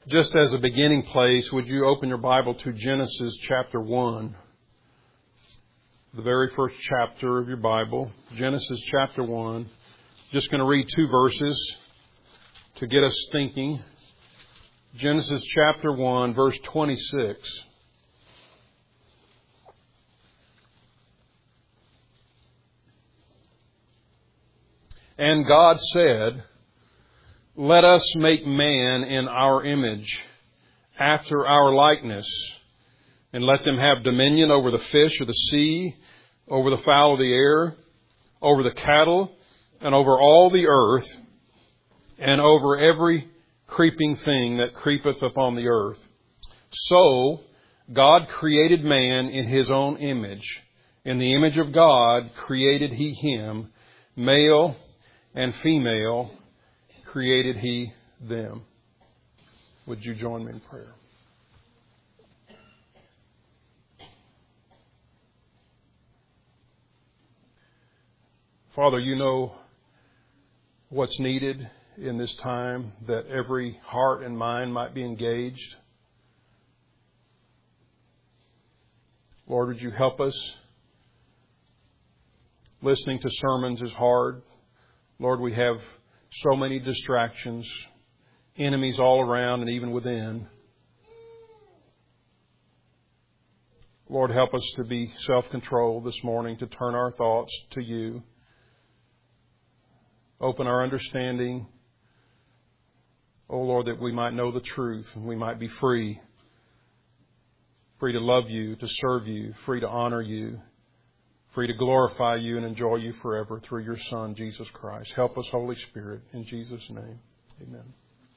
Just as a beginning place, would you open your Bible to Genesis chapter 1? The very first chapter of your Bible, Genesis chapter 1. Just going to read 2 verses to get us thinking. Genesis chapter 1, verse 26. And God said, "Let us make man in our image, after our likeness, and let them have dominion over the fish of the sea, over the fowl of the air, over the cattle, and over all the earth, and over every creeping thing that creepeth upon the earth." So God created man in His own image. In the image of God created He him, male and female created He them. Would you join me in prayer? Father, you know what's needed in this time, that every heart and mind might be engaged. Lord, would you help us? Listening to sermons is hard. Lord, we have so many distractions, enemies all around and even within. Lord, help us to be self-controlled this morning, to turn our thoughts to You. Open our understanding, oh Lord, that we might know the truth and we might be free. Free to love You, to serve You, free to honor You, free to glorify You and enjoy You forever through Your Son, Jesus Christ. Help us, Holy Spirit, in Jesus' name. Amen.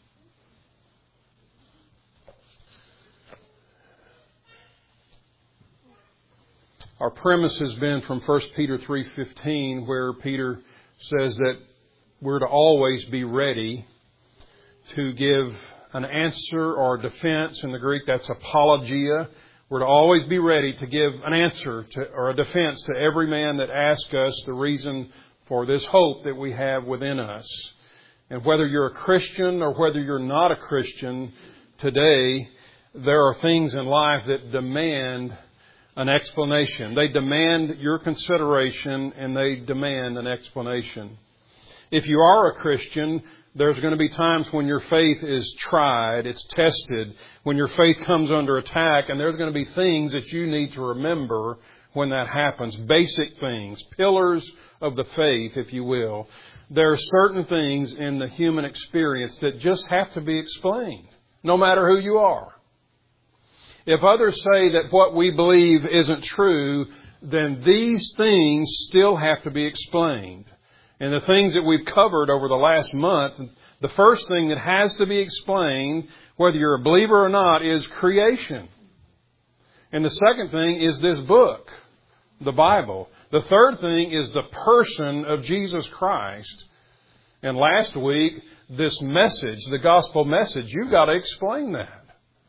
Our premise has been from 1 Peter 3:15, where Peter says that we're to always be ready to give an answer or a defense. In the Greek, that's apologia. We're to always be ready to give an answer or a defense to every man that asks us the reason for this hope that we have within us. And whether you're a Christian or whether you're not a Christian today, there are things in life that demand an explanation. They demand your consideration and they demand an explanation. If you are a Christian, there's going to be times when your faith is tried, it's tested, when your faith comes under attack, and there's going to be things that you need to remember when that happens. Basic things, pillars of the faith, if you will. There are certain things in the human experience that just have to be explained, no matter who you are. If others say that what we believe isn't true, then these things still have to be explained. And the things that we've covered over the last month, the first thing that has to be explained, whether you're a believer or not, is creation. And the second thing is this book, the Bible. The third thing is the person of Jesus Christ. And last week, this message, the gospel message, you've got to explain that.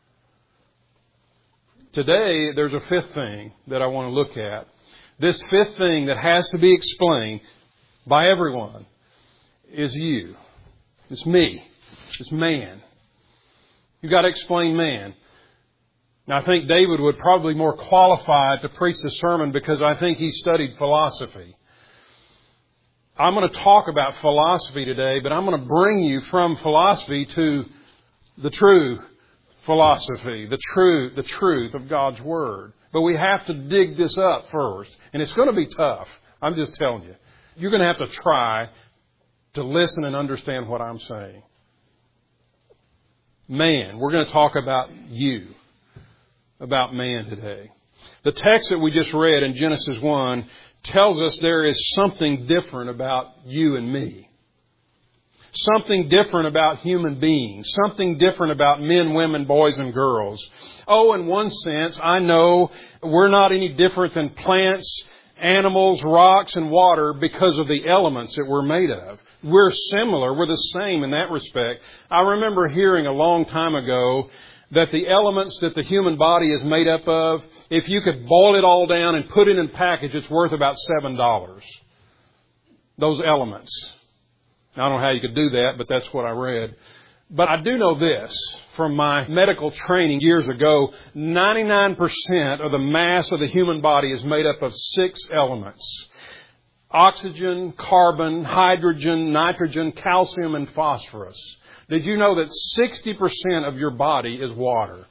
Today, there's a fifth thing that I want to look at. This fifth thing that has to be explained by everyone is you. It's me. It's man. You've got to explain man. Now, I think David would probably be more qualified to preach the sermon because I think he studied philosophy. I'm going to talk about philosophy today, but I'm going to bring you from philosophy to the true philosophy, the truth of God's Word. But we have to dig this up first. And it's going to be tough. I'm just telling you. You're going to have to try to listen and understand what I'm saying. Man, we're going to talk about you, about man today. The text that we just read in Genesis 1 tells us there is something different about you and me. Something different about human beings. Something different about men, women, boys, and girls. Oh, in one sense, I know we're not any different than plants, animals, rocks, and water because of the elements that we're made of. We're similar. We're the same in that respect. I remember hearing a long time ago that the elements that the human body is made up of, if you could boil it all down and put it in a package, it's worth about $7. Those elements. I don't know how you could do that, but that's what I read. But I do know this from my medical training years ago, 99% of the mass of the human body is made up of 6 elements. Oxygen, carbon, hydrogen, nitrogen, calcium, and phosphorus. Did you know that 60% of your body is water?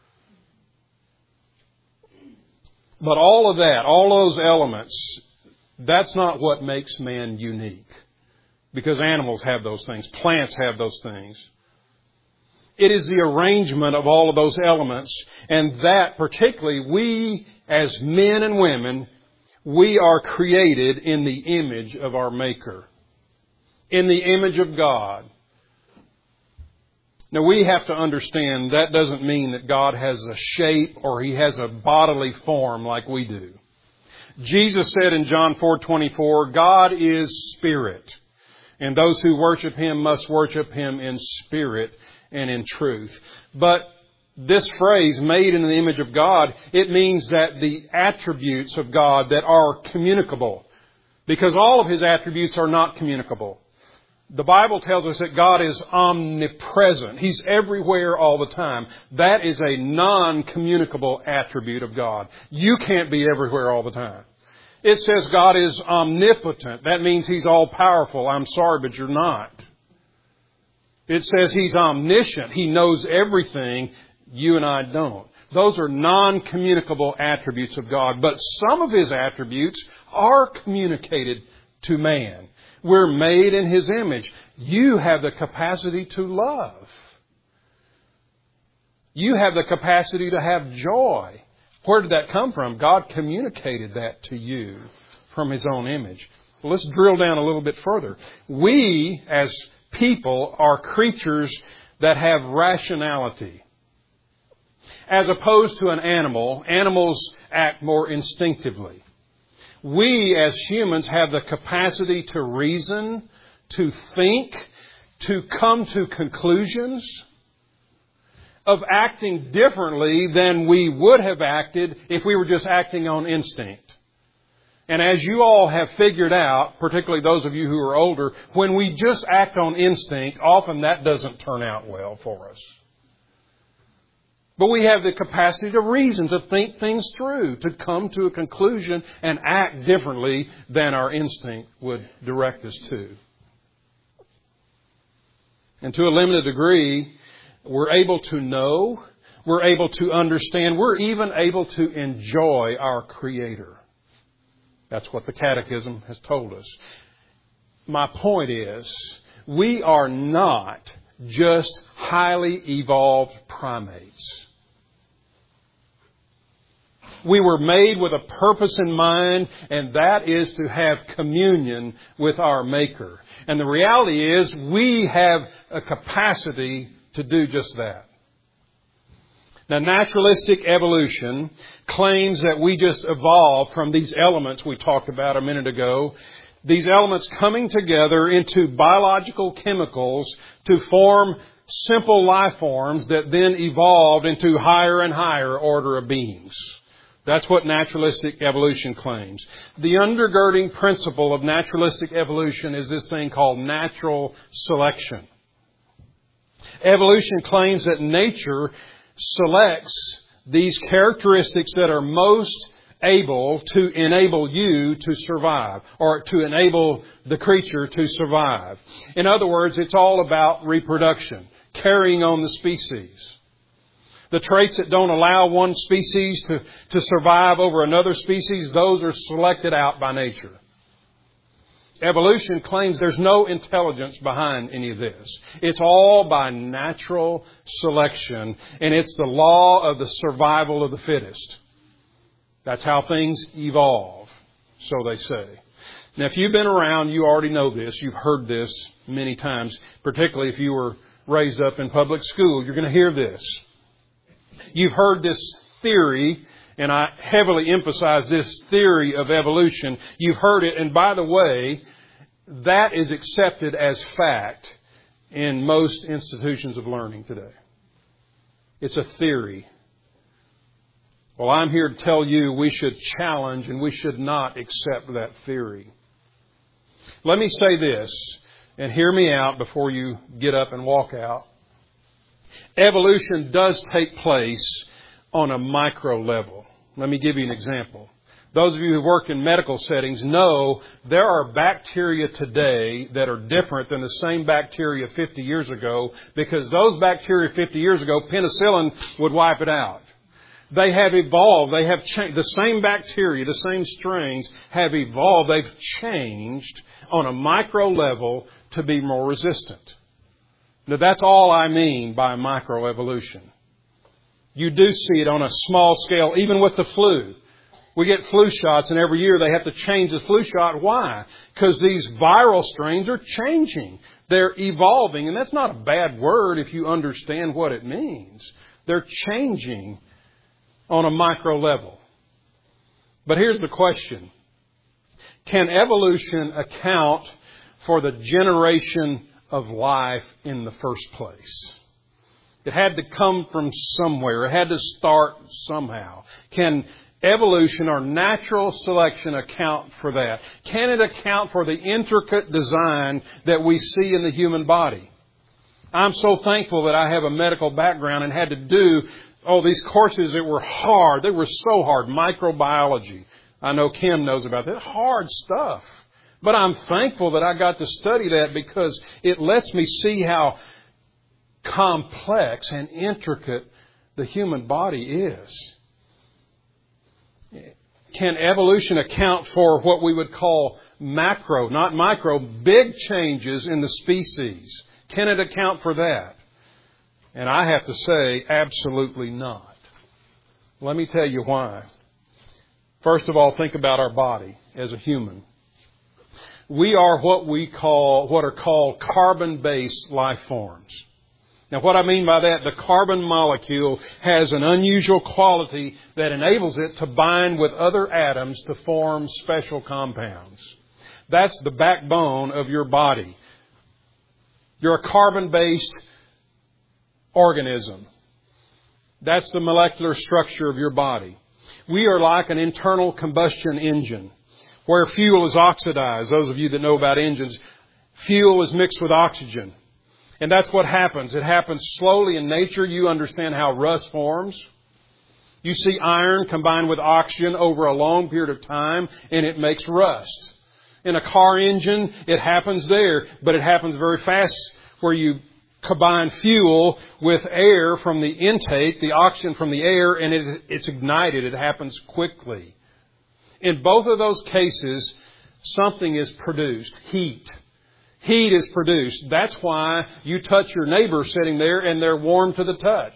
But all of that, all those elements, that's not what makes man unique. Because animals have those things. Plants have those things. It is the arrangement of all of those elements, and that particularly we as men and women, we are created in the image of our Maker. In the image of God. Now we have to understand that doesn't mean that God has a shape or He has a bodily form like we do. Jesus said in John 4:24, God is spirit, and those who worship Him must worship Him in spirit and in truth. But this phrase, made in the image of God, it means that the attributes of God that are communicable, because all of His attributes are not communicable. The Bible tells us that God is omnipresent. He's everywhere all the time. That is a non-communicable attribute of God. You can't be everywhere all the time. It says God is omnipotent. That means He's all-powerful. I'm sorry, but you're not. It says He's omniscient. He knows everything. You and I don't. Those are non-communicable attributes of God. But some of His attributes are communicated to man. We're made in His image. You have the capacity to love. You have the capacity to have joy. Where did that come from? God communicated that to you from His own image. Well, let's drill down a little bit further. We, as people, are creatures that have rationality. As opposed to an animal, animals act more instinctively. We, as humans, have the capacity to reason, to think, to come to conclusions, of acting differently than we would have acted if we were just acting on instinct. And as you all have figured out, particularly those of you who are older, when we just act on instinct, often that doesn't turn out well for us. But we have the capacity to reason, to think things through, to come to a conclusion and act differently than our instinct would direct us to. And to a limited degree, we're able to know, we're able to understand, we're even able to enjoy our Creator. That's what the Catechism has told us. My point is, we are not just highly evolved primates. We were made with a purpose in mind, and that is to have communion with our Maker. And the reality is, we have a capacity to do just that. Now, naturalistic evolution claims that we just evolved from these elements we talked about a minute ago. These elements coming together into biological chemicals to form simple life forms that then evolved into higher and higher order of beings. That's what naturalistic evolution claims. The undergirding principle of naturalistic evolution is this thing called natural selection. Evolution claims that nature selects these characteristics that are most able to enable you to survive, or to enable the creature to survive. In other words, it's all about reproduction, carrying on the species. The traits that don't allow one species to survive over another species, those are selected out by nature. Evolution claims there's no intelligence behind any of this. It's all by natural selection, and it's the law of the survival of the fittest. That's how things evolve, so they say. Now, if you've been around, you already know this. You've heard this many times, particularly if you were raised up in public school. You're going to hear this. You've heard this theory, and I heavily emphasize this theory of evolution. You've heard it, and by the way, that is accepted as fact in most institutions of learning today. It's a theory. Well, I'm here to tell you we should challenge and we should not accept that theory. Let me say this, and hear me out before you get up and walk out. Evolution does take place on a micro level. Let me give you an example. Those of you who work in medical settings know there are bacteria today that are different than the same bacteria 50 years ago, because those bacteria 50 years ago, penicillin would wipe it out. They have evolved. They have changed. The same bacteria, the same strains have evolved. They've changed on a micro level to be more resistant. Now, that's all I mean by microevolution. You do see it on a small scale, even with the flu. We get flu shots, and every year they have to change the flu shot. Why? Because these viral strains are changing. They're evolving, and that's not a bad word if you understand what it means. They're changing on a micro level. But here's the question. Can evolution account for the generation of life in the first place? It had to come from somewhere. It had to start somehow. Can evolution or natural selection account for that? Can it account for the intricate design that we see in the human body? I'm so thankful that I have a medical background and had to do these courses that were hard. They were so hard. Microbiology. I know Kim knows about that. Hard stuff. But I'm thankful that I got to study that because it lets me see how complex and intricate the human body is. Can evolution account for what we would call macro, not micro, big changes in the species? Can it account for that? And I have to say, absolutely not. Let me tell you why. First of all, think about our body as a human. We are what are called carbon-based life forms. Now, what I mean by that, the carbon molecule has an unusual quality that enables it to bind with other atoms to form special compounds. That's the backbone of your body. You're a carbon-based organism. That's the molecular structure of your body. We are like an internal combustion engine where fuel is oxidized. Those of you that know about engines, fuel is mixed with oxygen. And that's what happens. It happens slowly in nature. You understand how rust forms. You see iron combined with oxygen over a long period of time, and it makes rust. In a car engine, it happens there, but it happens very fast where you combine fuel with air from the intake, the oxygen from the air, and it's ignited. It happens quickly. In both of those cases, something is produced, heat. Heat is produced. That's why you touch your neighbor sitting there and they're warm to the touch.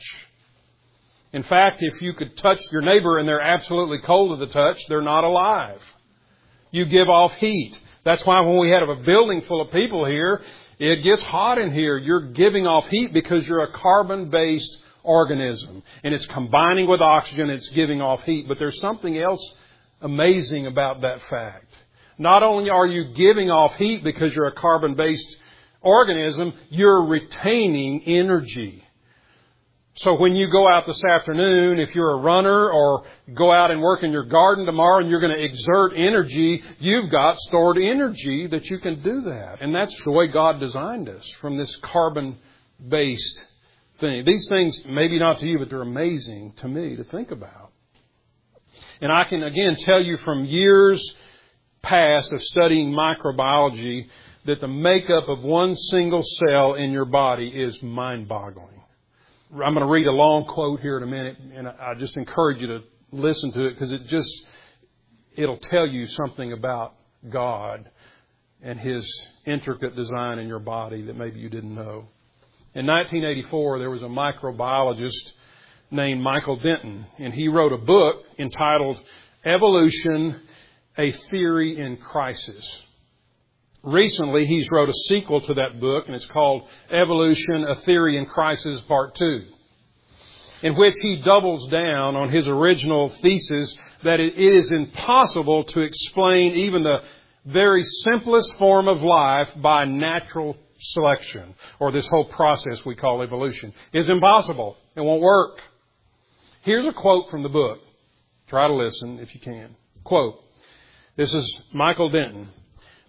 In fact, if you could touch your neighbor and they're absolutely cold to the touch, they're not alive. You give off heat. That's why when we have a building full of people here, it gets hot in here. You're giving off heat because you're a carbon-based organism. And it's combining with oxygen, it's giving off heat. But there's something else amazing about that fact. Not only are you giving off heat because you're a carbon-based organism, you're retaining energy. So when you go out this afternoon, if you're a runner or go out and work in your garden tomorrow and you're going to exert energy, you've got stored energy that you can do that. And that's the way God designed us, from this carbon-based thing. These things, maybe not to you, but they're amazing to me to think about. And I can, again, tell you from years past of studying microbiology that the makeup of one single cell in your body is mind-boggling. I'm going to read a long quote here in a minute, and I just encourage you to listen to it because it'll tell you something about God and His intricate design in your body that maybe you didn't know. In 1984, there was a microbiologist named Michael Denton, and he wrote a book entitled Evolution, A Theory in Crisis. Recently, he's wrote a sequel to that book, and it's called Evolution, A Theory in Crisis, Part 2, in which he doubles down on his original thesis that it is impossible to explain even the very simplest form of life by natural selection, or this whole process we call evolution. It's impossible. It won't work. Here's a quote from the book. Try to listen if you can. Quote, this is Michael Denton.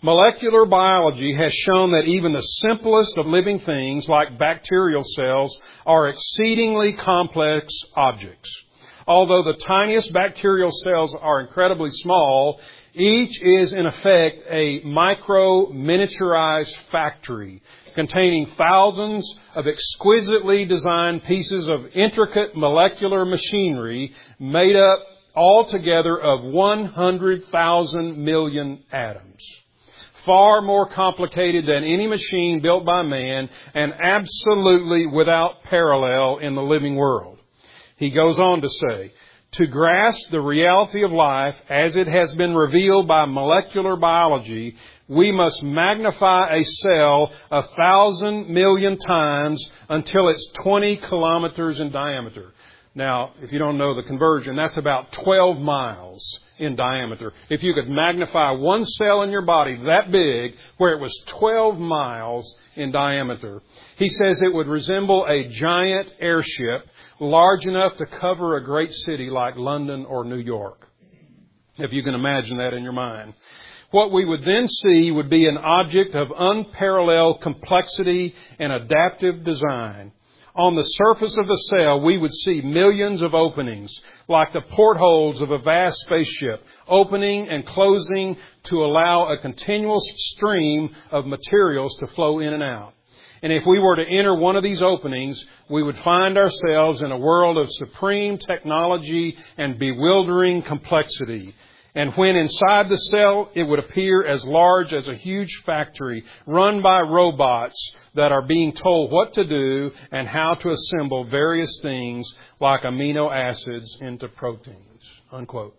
Molecular biology has shown that even the simplest of living things, like bacterial cells, are exceedingly complex objects. Although the tiniest bacterial cells are incredibly small, each is in effect a miniaturized factory containing thousands of exquisitely designed pieces of intricate molecular machinery made up altogether of 100,000 million atoms. Far more complicated than any machine built by man and absolutely without parallel in the living world. He goes on to say, to grasp the reality of life as it has been revealed by molecular biology, we must magnify a cell 1,000 million times until it's 20 kilometers in diameter. Now, if you don't know the conversion, that's about 12 miles in diameter. If you could magnify one cell in your body that big, where it was 12 miles in diameter, he says it would resemble a giant airship large enough to cover a great city like London or New York, if you can imagine that in your mind. What we would then see would be an object of unparalleled complexity and adaptive design. On the surface of the cell, we would see millions of openings, like the portholes of a vast spaceship, opening and closing to allow a continuous stream of materials to flow in and out. And if we were to enter one of these openings, we would find ourselves in a world of supreme technology and bewildering complexity. And when inside the cell, it would appear as large as a huge factory run by robots that are being told what to do and how to assemble various things like amino acids into proteins. Unquote.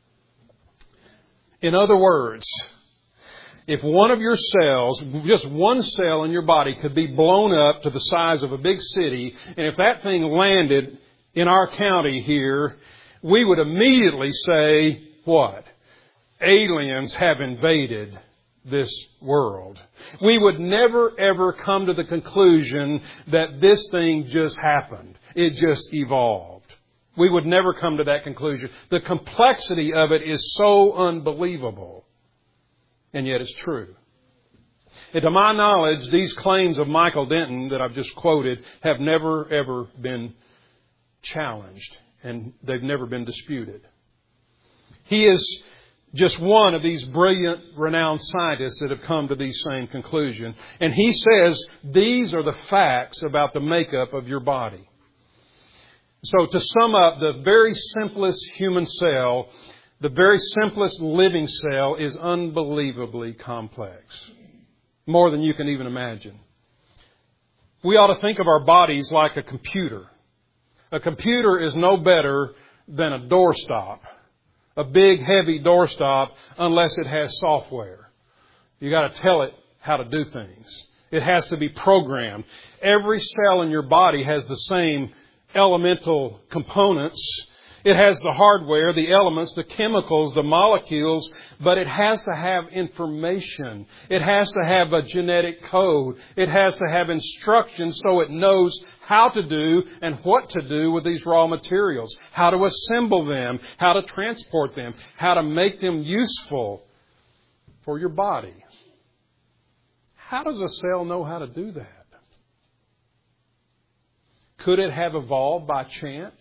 In other words, if one of your cells, just one cell in your body, could be blown up to the size of a big city, and if that thing landed in our county here, we would immediately say, what? Aliens have invaded this world. We would never ever come to the conclusion that this thing just happened. It just evolved. We would never come to that conclusion. The complexity of it is so unbelievable. And yet it's true. And to my knowledge, these claims of Michael Denton that I've just quoted have never ever been challenged. And they've never been disputed. He is just one of these brilliant, renowned scientists that have come to these same conclusions. And he says these are the facts about the makeup of your body. So to sum up, the very simplest human cell, the very simplest living cell is unbelievably complex. More than you can even imagine. We ought to think of our bodies like a computer. A computer is no better than a doorstop. A big, heavy doorstop, unless it has software. You got to tell it how to do things. It has to be programmed. Every cell in your body has the same elemental components. It has the hardware, the elements, the chemicals, the molecules, but it has to have information. It has to have a genetic code. It has to have instructions so it knows how to do and what to do with these raw materials, how to assemble them, how to transport them, how to make them useful for your body. How does a cell know how to do that? Could it have evolved by chance?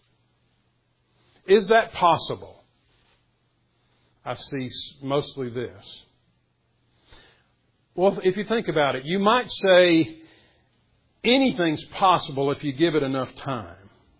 Is that possible? I see mostly this. Well, if you think about it, you might say anything's possible if you give it enough time.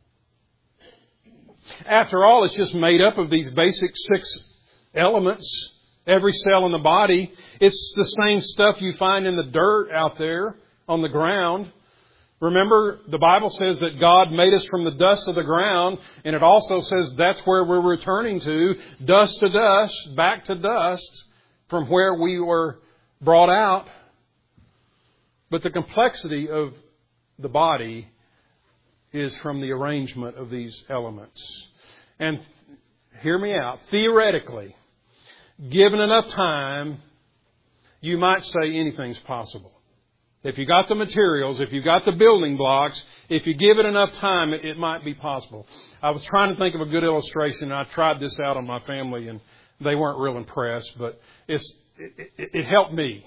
After all, it's just made up of these basic 6 elements. Every cell in the body, it's the same stuff you find in the dirt out there on the ground. Remember, the Bible says that God made us from the dust of the ground, and it also says that's where we're returning to dust, back to dust, from where we were brought out. But the complexity of the body is from the arrangement of these elements. And hear me out, theoretically, given enough time, you might say anything's possible. If you got the materials, if you got the building blocks, if you give it enough time, it might be possible. I was trying to think of a good illustration, and I tried this out on my family, and they weren't real impressed. But it's it helped me.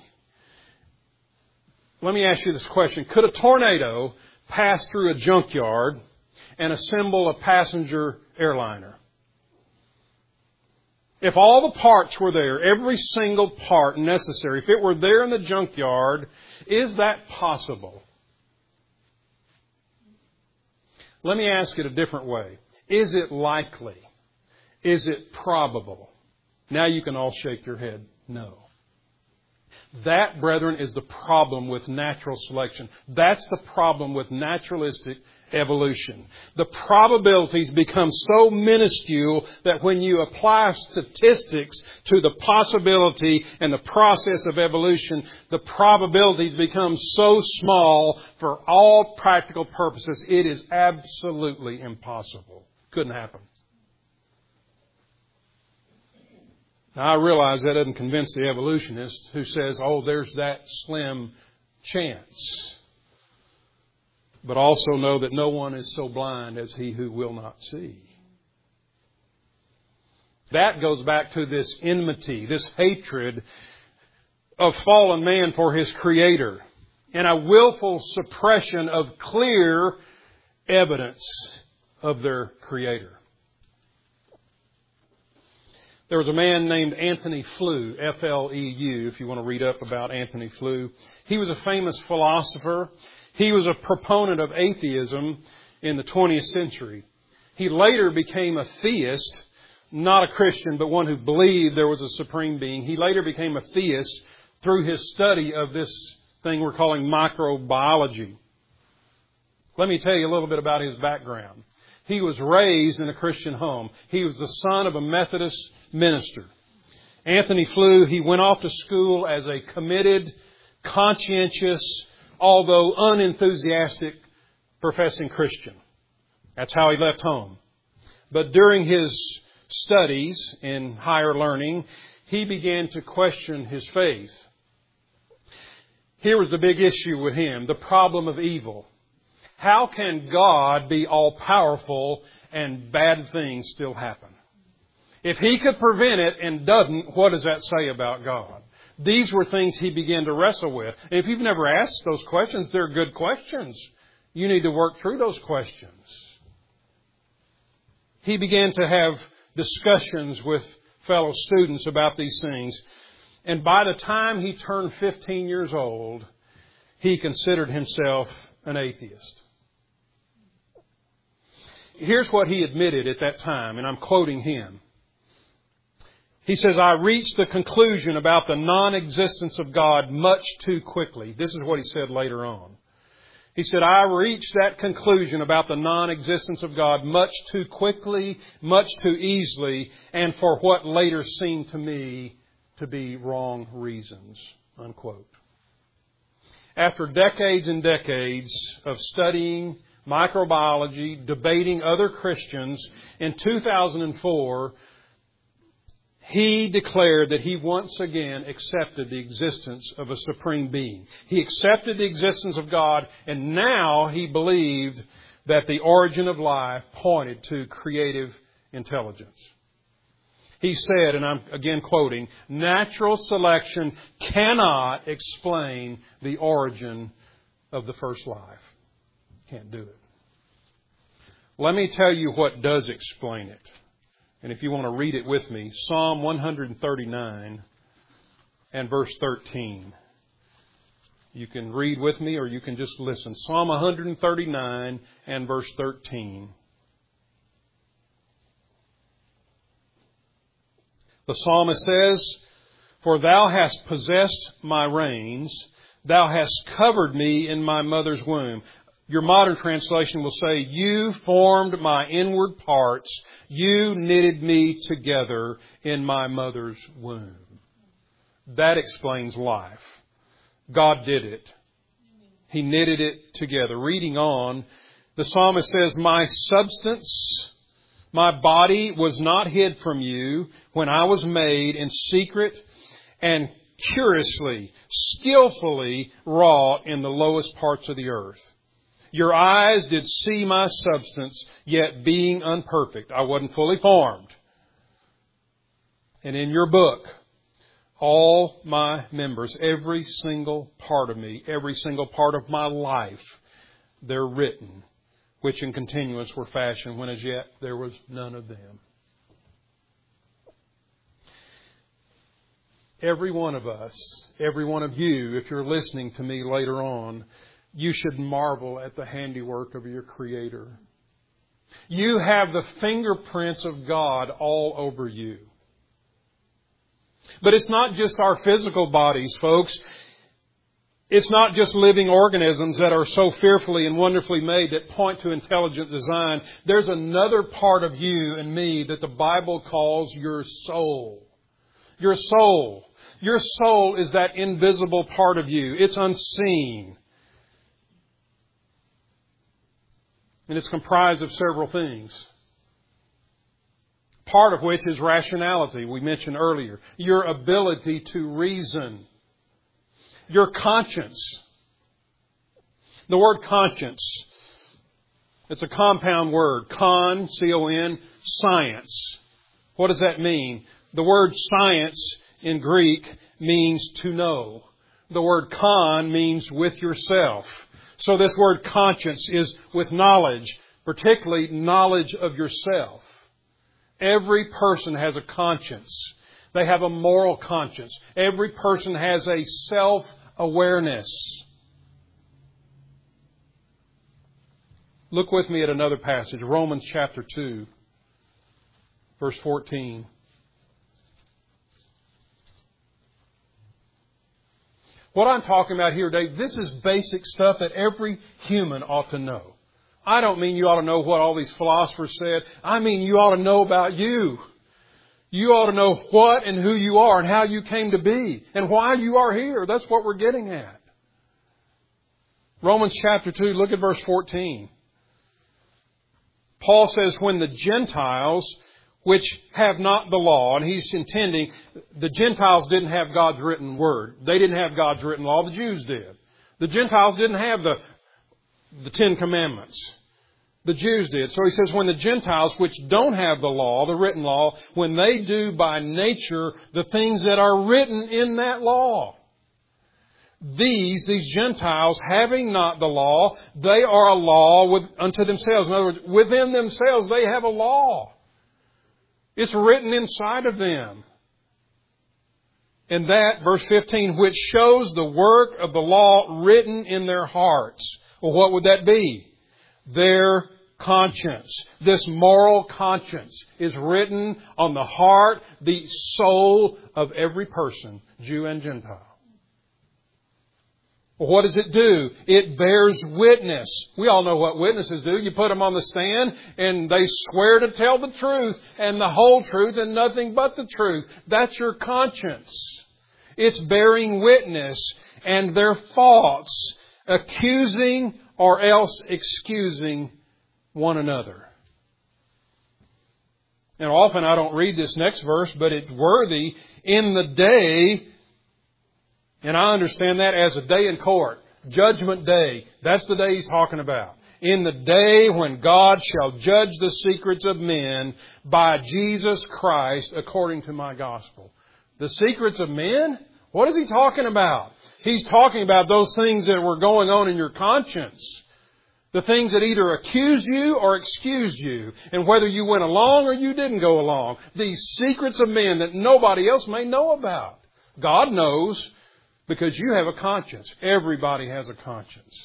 Let me ask you this question. Could a tornado pass through a junkyard and assemble a passenger airliner? If all the parts were there, every single part necessary, if it were there in the junkyard, is that possible? Let me ask it a different way. Is it likely? Is it probable? Now you can all shake your head. No. That, brethren, is the problem with natural selection. That's the problem with naturalistic evolution. The probabilities become so minuscule that when you apply statistics to the possibility and the process of evolution, the probabilities become so small for all practical purposes, it is absolutely impossible. Couldn't happen. Now, I realize that doesn't convince the evolutionist who says, oh, there's that slim chance. But also know that no one is so blind as he who will not see. That goes back to this enmity, this hatred of fallen man for his Creator, and a willful suppression of clear evidence of their Creator. There was a man named Antony Flew, F-L-E-U, if you want to read up about Antony Flew. He was a famous philosopher. He was a proponent of atheism in the 20th century. He later became a theist, not a Christian, but one who believed there was a supreme being. He later became a theist through his study of this thing we're calling microbiology. Let me tell you a little bit about his background. He was raised in a Christian home. He was the son of a Methodist minister. Antony Flew, he went off to school as a committed, conscientious, although unenthusiastic, professing Christian. That's how he left home. But during his studies in higher learning, he began to question his faith. Here was the big issue with him, the problem of evil. How can God be all-powerful and bad things still happen? If He could prevent it and doesn't, what does that say about God? These were things he began to wrestle with. If you've never asked those questions, they're good questions. You need to work through those questions. He began to have discussions with fellow students about these things. And by the time he turned 15 years old, he considered himself an atheist. Here's what he admitted at that time, and I'm quoting him. He says, I reached the conclusion about the non-existence of God much too quickly. This is what he said later on. He said, I reached that conclusion about the non-existence of God much too quickly, much too easily, and for what later seemed to me to be wrong reasons. Unquote. After decades and decades of studying microbiology, debating other Christians, in 2004, he declared that he once again accepted the existence of a supreme being. He accepted the existence of God, and now he believed that the origin of life pointed to creative intelligence. He said, and I'm again quoting, natural selection cannot explain the origin of the first life. Can't do it. Let me tell you what does explain it. And if you want to read it with me, Psalm 139 and verse 13. You can read with me or you can just listen. Psalm 139 and verse 13. The psalmist says, For Thou hast possessed my reins, Thou hast covered me in my mother's womb. Your modern translation will say, You formed my inward parts. You knitted me together in my mother's womb. That explains life. God did it. He knitted it together. Reading on, the psalmist says, My substance, my body was not hid from you when I was made in secret and curiously, skillfully wrought in the lowest parts of the earth. Your eyes did see my substance, yet being unperfect, I wasn't fully formed. And in your book All my members, every single part of me, every single part of my life, they're written, which in continuance were fashioned when as yet there was none of them. Every one of us, every one of you, if you're listening to me later on, you should marvel at the handiwork of your Creator. You have the fingerprints of God all over you. But it's not just our physical bodies, folks. It's not just living organisms that are so fearfully and wonderfully made that point to intelligent design. There's another part of you and me that the Bible calls your soul. Your soul. Your soul is that invisible part of you. It's unseen. And it's comprised of several things. Part of which is rationality, we mentioned earlier. Your ability to reason. Your conscience. The word conscience, it's a compound word. Con, C-O-N, science. What does that mean? The word science in Greek means to know. The word con means with yourself. So this word conscience is with knowledge, particularly knowledge of yourself. Every person has a conscience. They have a moral conscience. Every person has a self-awareness. Look with me at another passage, Romans chapter 2, verse 14. What I'm talking about here today, this is basic stuff that every human ought to know. I don't mean you ought to know what all these philosophers said. I mean you ought to know about you. You ought to know what and who you are and how you came to be and why you are here. That's what we're getting at. Romans chapter 2, look at verse 14. Paul says, when the Gentiles, which have not the law, and he's intending, the Gentiles didn't have God's written word. They didn't have God's written law. The Jews did. The Gentiles didn't have the Ten Commandments. The Jews did. So he says, when the Gentiles, which don't have the law, the written law, when they do by nature the things that are written in that law, these Gentiles, having not the law, they are a law unto themselves. In other words, within themselves they have a law. It's written inside of them. And that, verse 15, which shows the work of the law written in their hearts. Well, what would that be? Their conscience. This moral conscience is written on the heart, the soul of every person, Jew and Gentile. Well, what does it do? It bears witness. We all know what witnesses do. You put them on the stand and they swear to tell the truth and the whole truth and nothing but the truth. That's your conscience. It's bearing witness, and their thoughts accusing or else excusing one another. And often I don't read this next verse, but it's worthy. In the day, and I understand that as a day in court, Judgment Day. That's the day he's talking about. In the day when God shall judge the secrets of men by Jesus Christ according to my gospel. The secrets of men? What is he talking about? He's talking about those things that were going on in your conscience. The things that either accused you or excused you. And whether you went along or you didn't go along. These secrets of men that nobody else may know about. God knows. Because you have a conscience. Everybody has a conscience.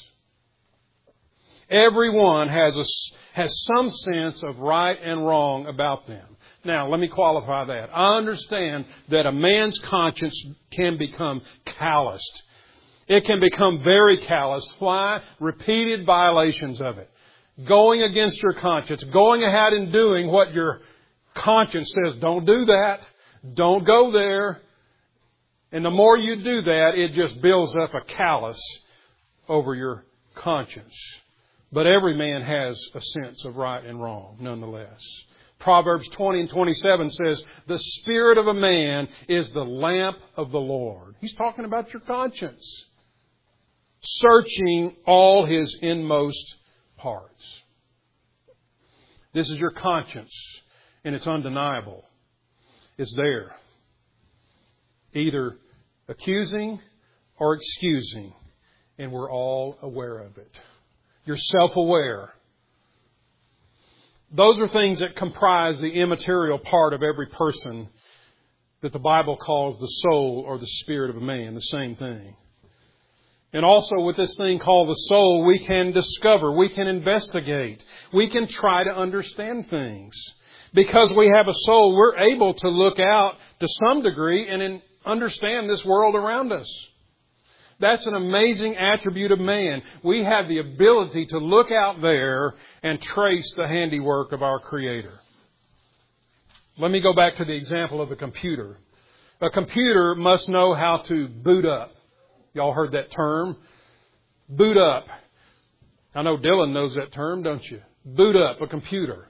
Everyone has some sense of right and wrong about them. Now, let me qualify that. I understand that a man's conscience can become calloused. It can become very calloused. Why? Repeated violations of it. Going against your conscience. Going ahead and doing what your conscience says. Don't do that. Don't go there. And the more you do that, it just builds up a callous over your conscience. But every man has a sense of right and wrong, nonetheless. Proverbs 20 and 27 says, the spirit of a man is the lamp of the Lord. He's talking about your conscience. Searching all his inmost parts. This is your conscience, and it's undeniable. It's there. either accusing or excusing, and we're all aware of it. You're self-aware. Those are things that comprise the immaterial part of every person that the Bible calls the soul or the spirit of a man, the same thing. And also with this thing called the soul, we can discover, we can investigate, we can try to understand things. Because we have a soul, we're able to look out to some degree and understand this world around us. That's an amazing attribute of man. We have the ability to look out there and trace the handiwork of our Creator. Let me go back to the example of a computer. A computer must know how to boot up. Y'all heard that term? Boot up. I know Dylan knows that term, don't you? Boot up a computer.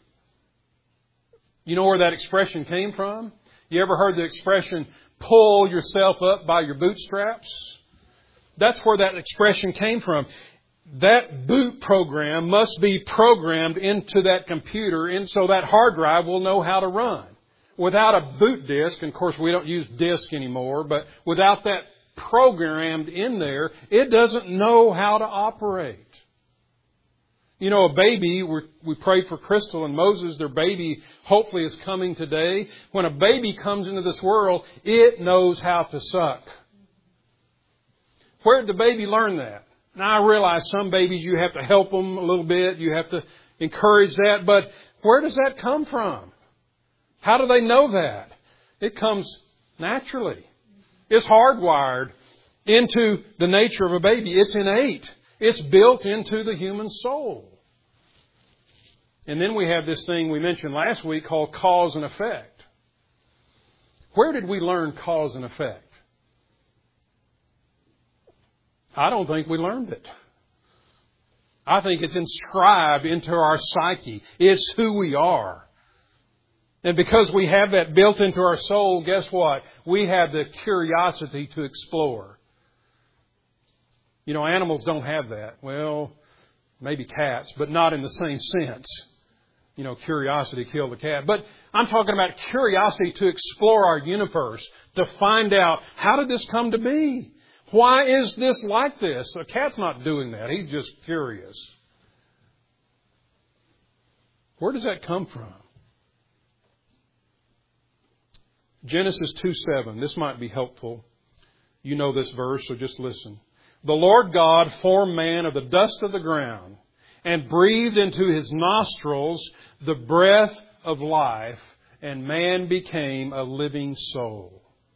You know where that expression came from? You ever heard the expression, pull yourself up by your bootstraps? That's where that expression came from. That boot program must be programmed into that computer, and so that hard drive will know how to run. Without a boot disk, and of course we don't use disk anymore, but without that programmed in there, it doesn't know how to operate. You know, a baby, we prayed for Crystal and Moses, their baby hopefully is coming today. When a baby comes into this world, it knows how to suck. Where did the baby learn that? Now I realize some babies you have to help them a little bit, you have to encourage that, but where does that come from? How do they know that? It comes naturally. It's hardwired into the nature of a baby. It's innate. It's built into the human soul. And then we have this thing we mentioned last week called cause and effect. Where did we learn cause and effect? I don't think we learned it. I think it's inscribed into our psyche. It's who we are. And because we have that built into our soul, guess what? We have the curiosity to explore. You know, animals don't have that. Well, maybe cats, but not in the same sense. You know, curiosity killed the cat. But I'm talking about curiosity to explore our universe, to find out, how did this come to be? Why is this like this? A cat's not doing that. He's just curious. Where does that come from? Genesis 2:7. This might be helpful. You know this verse, so just listen. The Lord God formed man of the dust of the ground and breathed into his nostrils the breath of life, and man became a living soul.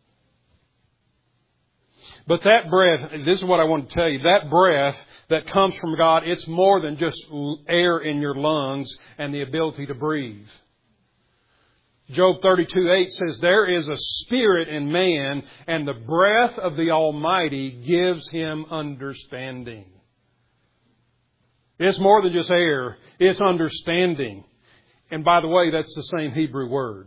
But that breath, this is what I want to tell you, that breath that comes from God, it's more than just air in your lungs and the ability to breathe. Job 32:8 says, there is a spirit in man, and the breath of the Almighty gives him understanding. It's more than just air. It's understanding. And by the way, that's the same Hebrew word.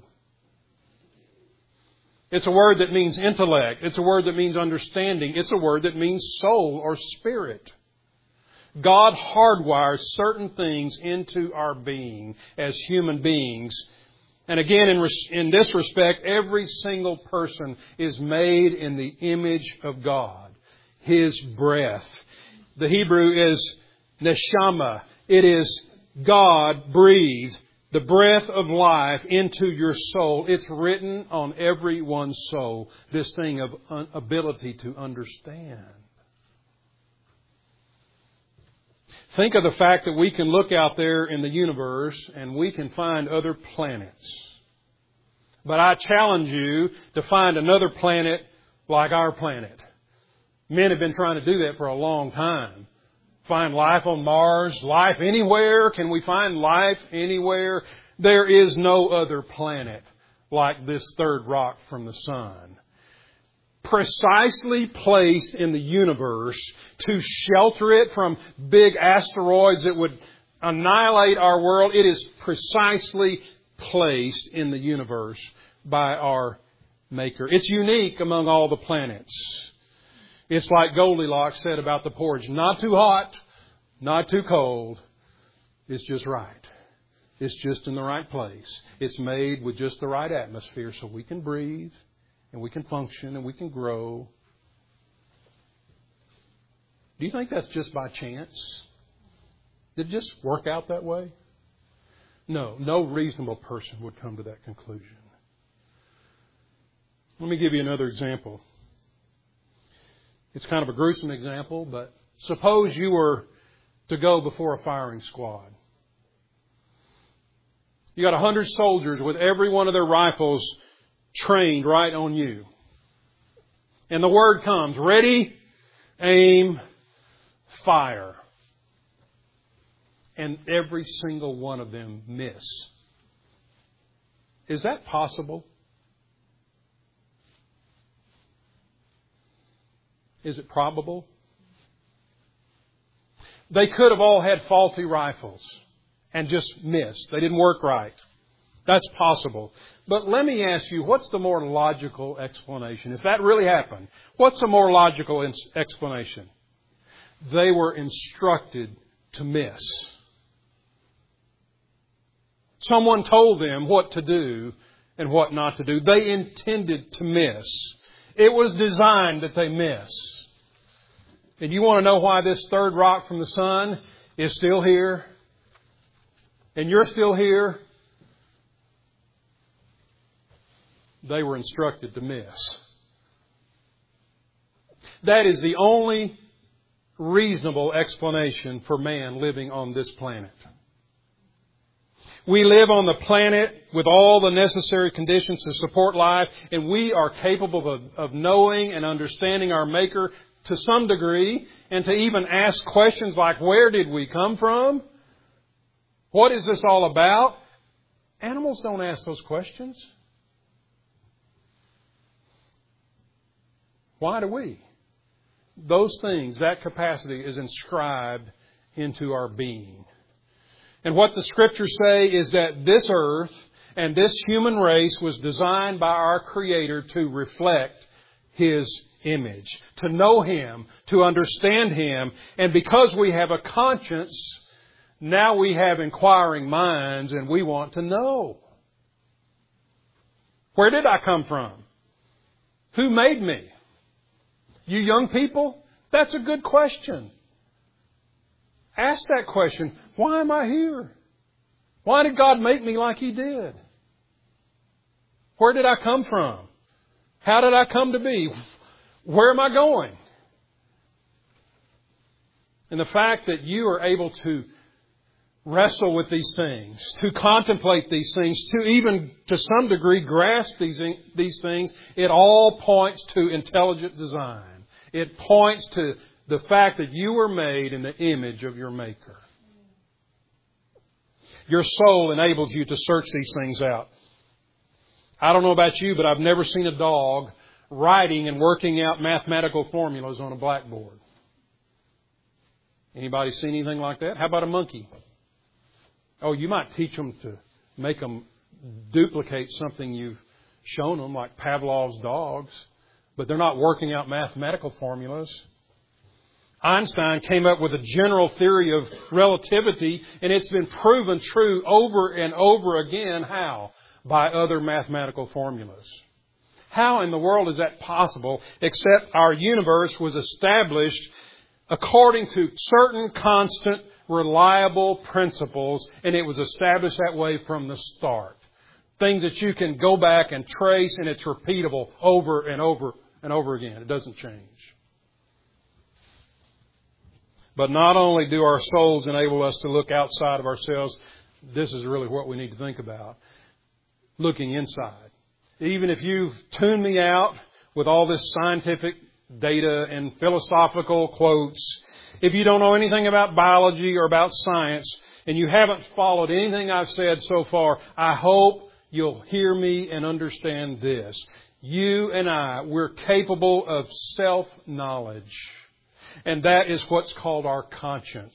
It's a word that means intellect. It's a word that means understanding. It's a word that means soul or spirit. God hardwires certain things into our being as human beings. And again, in this respect, every single person is made in the image of God. His breath. The Hebrew is neshama. It is God breathed the breath of life into your soul. It's written on everyone's soul, this thing of ability to understand. Think of the fact that we can look out there in the universe and we can find other planets. But I challenge you to find another planet like our planet. Men have been trying to do that for a long time. Find life on Mars, life anywhere. Can we find life anywhere? There is no other planet like this third rock from the sun. Precisely placed in the universe to shelter it from big asteroids that would annihilate our world. It is precisely placed in the universe by our Maker. It's unique among all the planets. It's like Goldilocks said about the porridge. Not too hot, not too cold. It's just right. It's just in the right place. It's made with just the right atmosphere so we can breathe and we can function and we can grow. Do you think that's just by chance? Did it just work out that way? No reasonable person would come to that conclusion. Let me give you another example. It's kind of a gruesome example, but suppose you were to go before a firing squad. You got 100 soldiers with every one of their rifles trained right on you. And the word comes, ready, aim, fire. And every single one of them miss. Is that possible? Is it probable? They could have all had faulty rifles and just missed. They didn't work right. That's possible. But let me ask you, what's the more logical explanation? If that really happened, what's the more logical explanation? They were instructed to miss. Someone told them what to do and what not to do. They intended to miss. It was designed that they miss. And you want to know why this third rock from the sun is still here? And you're still here? They were instructed to miss. That is the only reasonable explanation for man living on this planet. We live on the planet with all the necessary conditions to support life, and we are capable of knowing and understanding our Maker to some degree, and to even ask questions like, where did we come from? What is this all about? Animals don't ask those questions. Why do we? Those things, that capacity is inscribed into our being. And what the Scriptures say is that this earth and this human race was designed by our Creator to reflect His image, to know Him, to understand Him. And because we have a conscience, now we have inquiring minds and we want to know. Where did I come from? Who made me? You young people, that's a good question. Ask that question. Why am I here? Why did God make me like He did? Where did I come from? How did I come to be? Where am I going? And the fact that you are able to wrestle with these things, to contemplate these things, to even to some degree grasp these things, it all points to intelligent design. It points to the fact that you were made in the image of your Maker. Your soul enables you to search these things out. I don't know about you, but I've never seen a dog writing and working out mathematical formulas on a blackboard. Anybody seen anything like that? How about a monkey? Oh, you might teach them to make them duplicate something you've shown them, like Pavlov's dogs, but they're not working out mathematical formulas. Einstein came up with a general theory of relativity, and it's been proven true over and over again. How? By other mathematical formulas. How in the world is that possible, except our universe was established according to certain constant, reliable principles, and it was established that way from the start. Things that you can go back and trace, and it's repeatable over and over and over again. It doesn't change. But not only do our souls enable us to look outside of ourselves, this is really what we need to think about. Looking inside. Even if you've tuned me out with all this scientific data and philosophical quotes, if you don't know anything about biology or about science, and you haven't followed anything I've said so far, I hope you'll hear me and understand this. You and I, we're capable of self-knowledge. And that is what's called our conscience.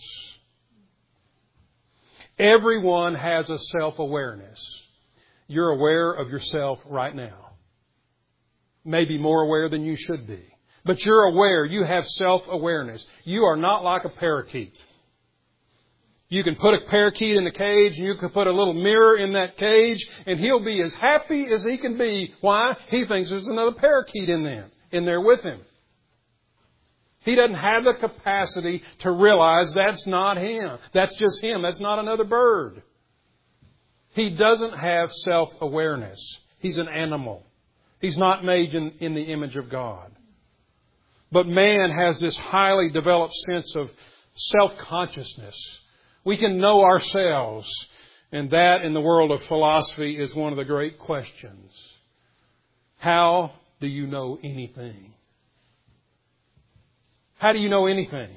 Everyone has a self-awareness. You're aware of yourself right now. Maybe more aware than you should be. But you're aware. You have self-awareness. You are not like a parakeet. You can put a parakeet in the cage and you can put a little mirror in that cage and he'll be as happy as he can be. Why? He thinks there's another parakeet in there with him. He doesn't have the capacity to realize that's not him. That's just him. That's not another bird. He doesn't have self-awareness. He's an animal. He's not made in the image of God. But man has this highly developed sense of self-consciousness. We can know ourselves. And that, in the world of philosophy, is one of the great questions. How do you know anything? How do you know anything?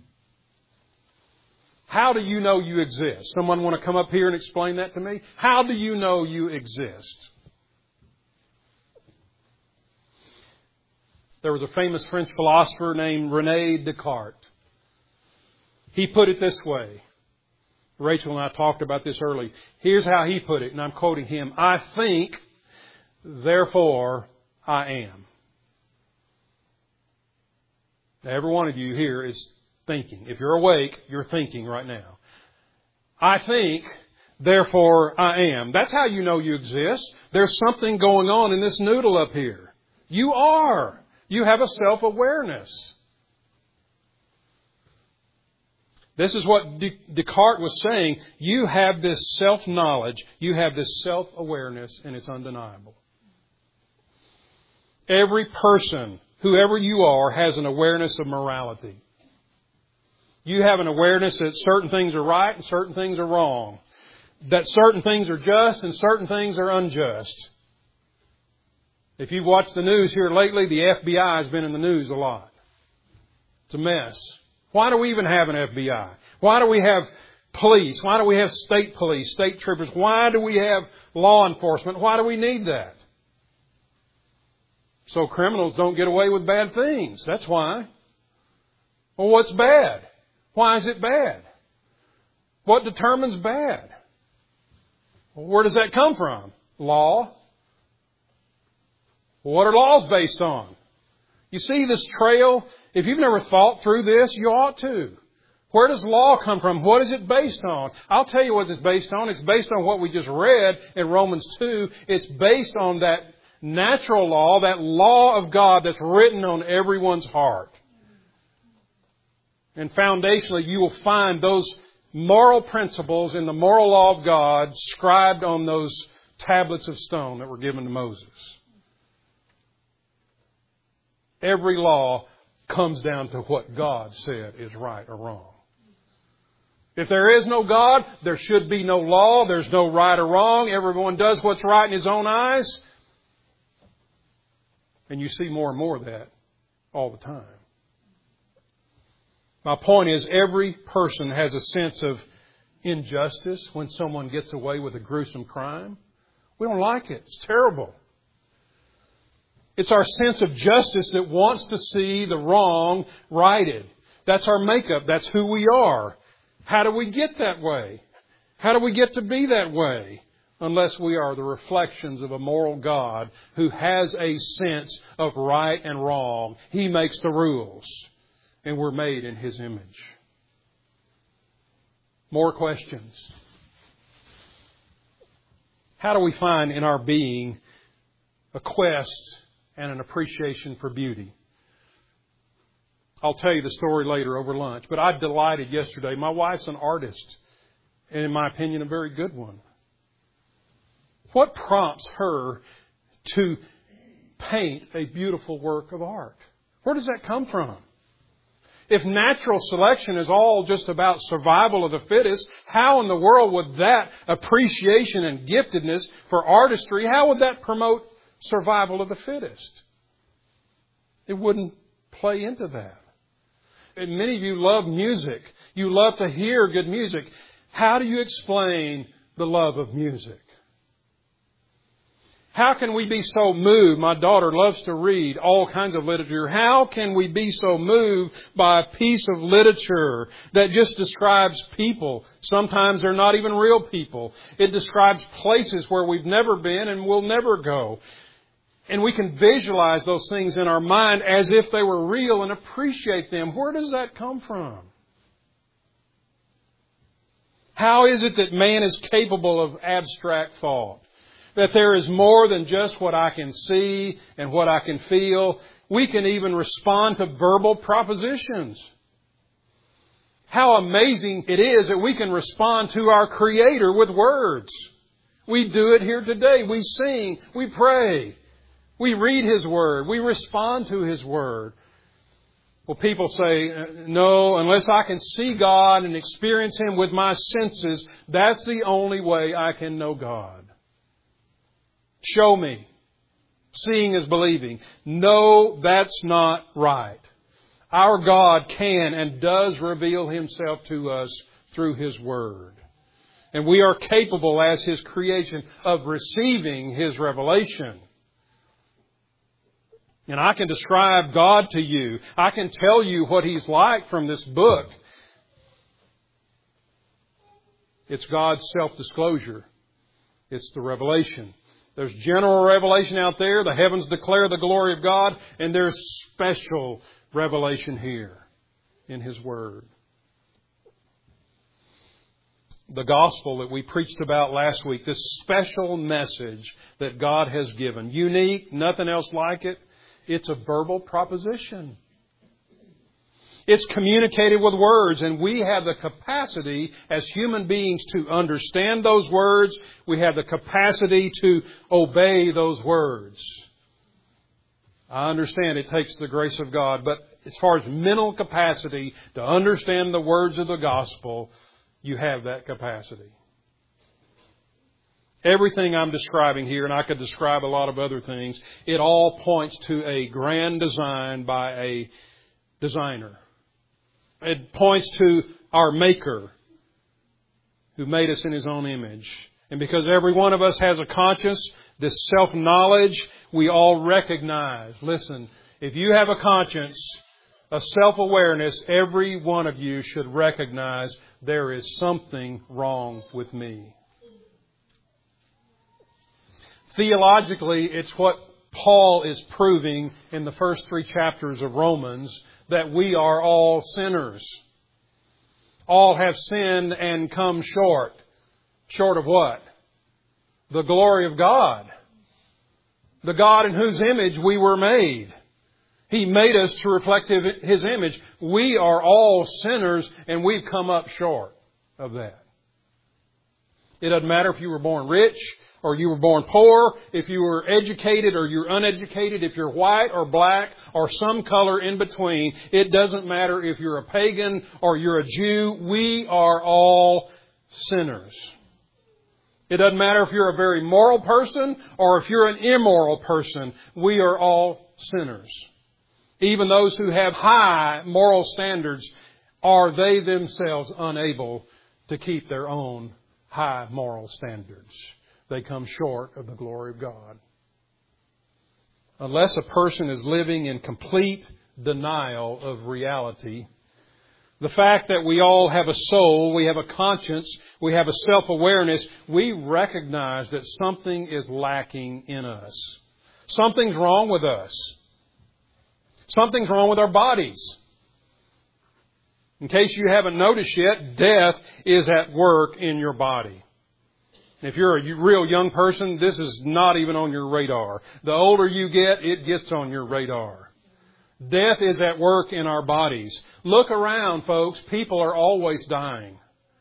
How do you know you exist? Someone want to come up here and explain that to me? How do you know you exist? There was a famous French philosopher named René Descartes. He put it this way. Rachel and I talked about this early. Here's how he put it, and I'm quoting him. I think, therefore I am. Now, every one of you here is thinking. If you're awake, you're thinking right now. I think, therefore I am. That's how you know you exist. There's something going on in this noodle up here. You are. You have a self-awareness. This is what Descartes was saying. You have this self-knowledge. You have this self-awareness, and it's undeniable. Every person, whoever you are, has an awareness of morality. You have an awareness that certain things are right and certain things are wrong. That certain things are just and certain things are unjust. If you've watched the news here lately, the FBI has been in the news a lot. It's a mess. Why do we even have an FBI? Why do we have police? Why do we have state police, state troopers? Why do we have law enforcement? Why do we need that? So criminals don't get away with bad things. That's why. Well, what's bad? Why is it bad? What determines bad? Well, where does that come from? Law. Well, what are laws based on? You see this trail? If you've never thought through this, you ought to. Where does law come from? What is it based on? I'll tell you what it's based on. It's based on what we just read in Romans 2. It's based on that natural law, that law of God that's written on everyone's heart. And foundationally, you will find those moral principles in the moral law of God scribed on those tablets of stone that were given to Moses. Every law comes down to what God said is right or wrong. If there is no God, there should be no law. There's no right or wrong. Everyone does what's right in his own eyes. And you see more and more of that all the time. My point is, every person has a sense of injustice when someone gets away with a gruesome crime. We don't like it. It's terrible. It's our sense of justice that wants to see the wrong righted. That's our makeup. That's who we are. How do we get that way? How do we get to be that way? Unless we are the reflections of a moral God who has a sense of right and wrong. He makes the rules. And we're made in His image. More questions. How do we find in our being a quest and an appreciation for beauty? I'll tell you the story later over lunch. But I delighted yesterday. My wife's an artist. And in my opinion, a very good one. What prompts her to paint a beautiful work of art? Where does that come from? If natural selection is all just about survival of the fittest, how in the world would that appreciation and giftedness for artistry, how would that promote survival of the fittest? It wouldn't play into that. And many of you love music. You love to hear good music. How do you explain the love of music? How can we be so moved? My daughter loves to read all kinds of literature. How can we be so moved by a piece of literature that just describes people? Sometimes they're not even real people. It describes places where we've never been and will never go. And we can visualize those things in our mind as if they were real and appreciate them. Where does that come from? How is it that man is capable of abstract thought? That there is more than just what I can see and what I can feel. We can even respond to verbal propositions. How amazing it is that we can respond to our Creator with words. We do it here today. We sing, we pray, we read His Word, we respond to His Word. Well, people say, no, unless I can see God and experience Him with my senses, that's the only way I can know God. Show me. Seeing is believing. No, that's not right. Our God can and does reveal Himself to us through His Word. And we are capable as His creation of receiving His revelation. And I can describe God to you. I can tell you what He's like from this book. It's God's self-disclosure. It's the revelation. There's general revelation out there. The heavens declare the glory of God. And there's special revelation here in His Word. The gospel that we preached about last week, this special message that God has given, unique, nothing else like it. It's a verbal proposition. It's communicated with words, and we have the capacity as human beings to understand those words. We have the capacity to obey those words. I understand it takes the grace of God, but as far as mental capacity to understand the words of the gospel, you have that capacity. Everything I'm describing here, and I could describe a lot of other things, it all points to a grand design by a designer. It points to our Maker who made us in His own image. And because every one of us has a conscience, this self-knowledge, we all recognize. Listen, if you have a conscience, a self-awareness, every one of you should recognize there is something wrong with me. Theologically, it's what Paul is proving in the first 3 chapters of Romans, that we are all sinners. All have sinned and come short. Short of what? The glory of God. The God in whose image we were made. He made us to reflect His image. We are all sinners and we've come up short of that. It doesn't matter if you were born rich or you were born poor, if you were educated or you're uneducated, if you're white or black or some color in between. It doesn't matter if you're a pagan or you're a Jew. We are all sinners. It doesn't matter if you're a very moral person or if you're an immoral person. We are all sinners. Even those who have high moral standards, are they themselves unable to keep their own high moral standards? They come short of the glory of God. Unless a person is living in complete denial of reality, the fact that we all have a soul, we have a conscience, we have a self-awareness, we recognize that something is lacking in us. Something's wrong with us. Something's wrong with our bodies. In case you haven't noticed yet, death is at work in your body. If you're a real young person, this is not even on your radar. The older you get, it gets on your radar. Death is at work in our bodies. Look around, folks. People are always dying.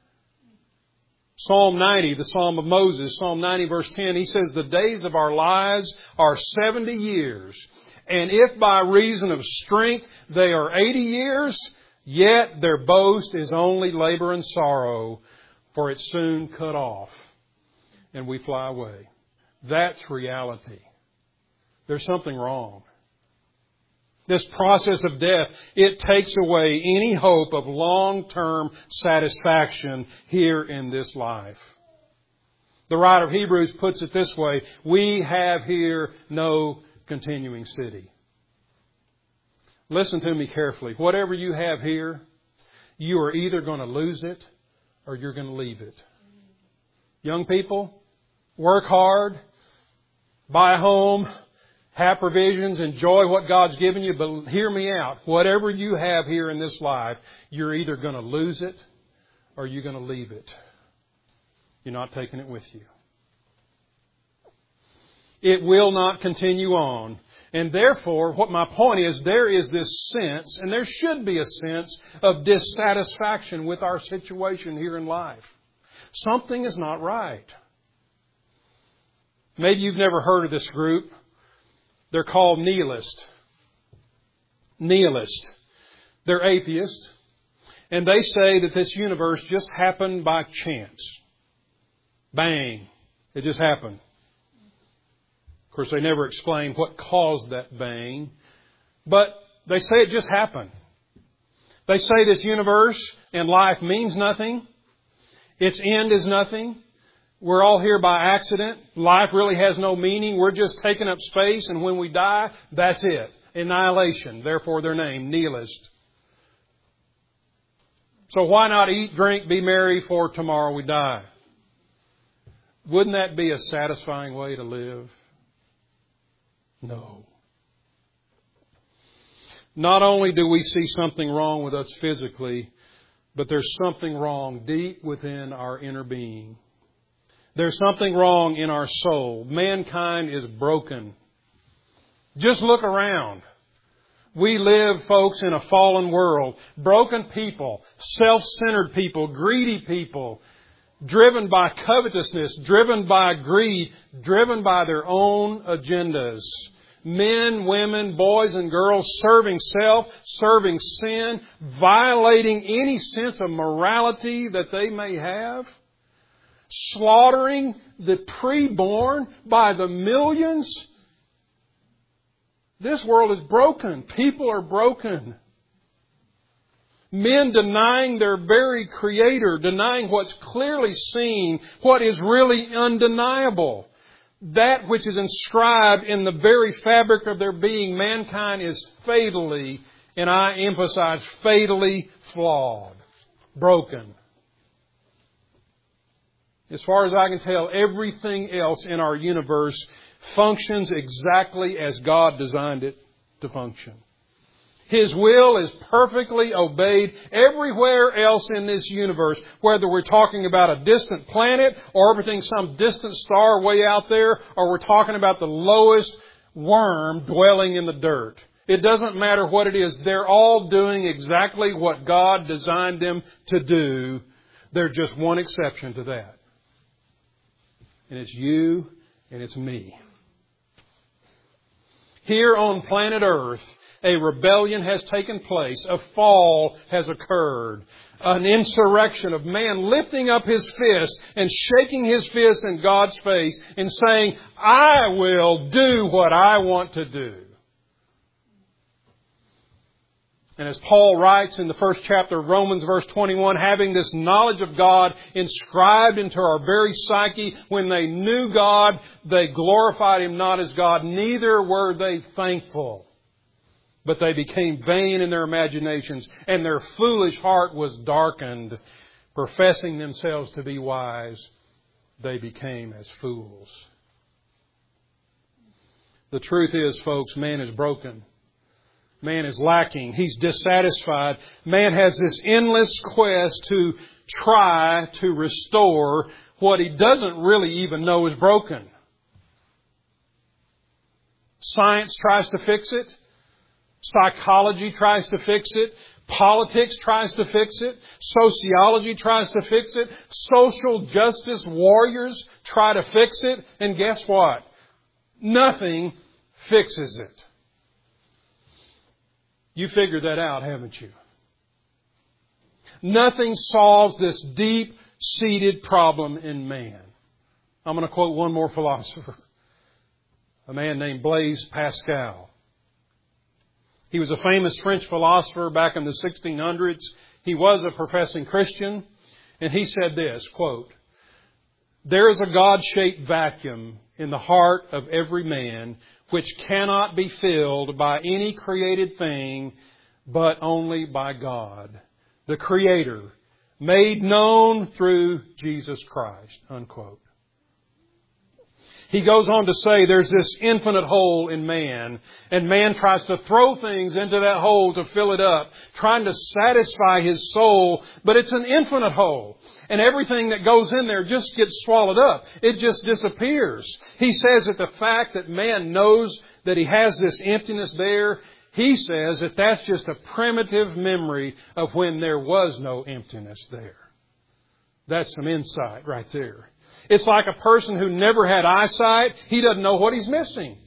Psalm 90, the Psalm of Moses, Psalm 90 verse 10, he says, the days of our lives are 70 years. And if by reason of strength they are 80 years, yet their boast is only labor and sorrow, for it's soon cut off, and we fly away. That's reality. There's something wrong. This process of death, it takes away any hope of long-term satisfaction here in this life. The writer of Hebrews puts it this way, we have here no continuing city. Listen to me carefully. Whatever you have here, you are either going to lose it or you're going to leave it. Young people, work hard, buy a home, have provisions, enjoy what God's given you, but hear me out. Whatever you have here in this life, you're either going to lose it or you're going to leave it. You're not taking it with you. It will not continue on. And therefore, what my point is, there is this sense, and there should be a sense of dissatisfaction with our situation here in life. Something is not right. Maybe you've never heard of this group. They're called nihilists. Nihilists. They're atheists. And they say that this universe just happened by chance. Bang. It just happened. Of course, they never explain what caused that bang. But they say it just happened. They say this universe and life means nothing. Its end is nothing. We're all here by accident. Life really has no meaning. We're just taking up space, and when we die, that's it. Annihilation. Therefore, their name, nihilist. So why not eat, drink, be merry, for tomorrow we die? Wouldn't that be a satisfying way to live? No. Not only do we see something wrong with us physically, but there's something wrong deep within our inner being. There's something wrong in our soul. Mankind is broken. Just look around. We live, folks, in a fallen world. Broken people, self-centered people, greedy people, driven by covetousness, driven by greed, driven by their own agendas. Men, women, boys and girls serving self, serving sin, violating any sense of morality that they may have. Slaughtering the preborn by the millions. This world is broken. People are broken. Men denying their very Creator, denying what's clearly seen, what is really undeniable. That which is inscribed in the very fabric of their being, mankind is fatally, and I emphasize fatally flawed, broken. As far as I can tell, everything else in our universe functions exactly as God designed it to function. His will is perfectly obeyed everywhere else in this universe, whether we're talking about a distant planet, orbiting some distant star way out there, or we're talking about the lowest worm dwelling in the dirt. It doesn't matter what it is. They're all doing exactly what God designed them to do. There's just one exception to that. And it's you and it's me. Here on planet Earth, a rebellion has taken place. A fall has occurred. An insurrection of man lifting up his fist and shaking his fist in God's face and saying, I will do what I want to do. And as Paul writes in the first chapter of Romans, verse 21, having this knowledge of God inscribed into our very psyche, when they knew God, they glorified Him not as God, neither were they thankful. But they became vain in their imaginations, and their foolish heart was darkened. Professing themselves to be wise, they became as fools. The truth is, folks, man is broken. Man is lacking. He's dissatisfied. Man has this endless quest to try to restore what he doesn't really even know is broken. Science tries to fix it. Psychology tries to fix it. Politics tries to fix it. Sociology tries to fix it. Social justice warriors try to fix it. And guess what? Nothing fixes it. You figured that out, haven't you? Nothing solves this deep-seated problem in man. I'm going to quote one more philosopher, a man named Blaise Pascal. He was a famous French philosopher back in the 1600s. He was a professing Christian, and he said this, quote, there is a God-shaped vacuum in the heart of every man which cannot be filled by any created thing, but only by God, the Creator, made known through Jesus Christ, unquote. He goes on to say there's this infinite hole in man, and man tries to throw things into that hole to fill it up, trying to satisfy his soul, but it's an infinite hole. And everything that goes in there just gets swallowed up. It just disappears. He says that the fact that man knows that he has this emptiness there, he says that that's just a primitive memory of when there was no emptiness there. That's some insight right there. It's like a person who never had eyesight. He doesn't know what he's missing.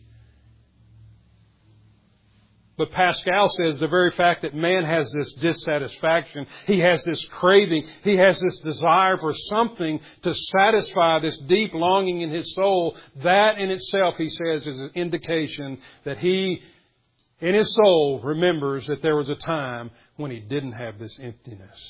But Pascal says the very fact that man has this dissatisfaction, he has this craving, he has this desire for something to satisfy this deep longing in his soul, that in itself, he says, is an indication that he, in his soul, remembers that there was a time when he didn't have this emptiness.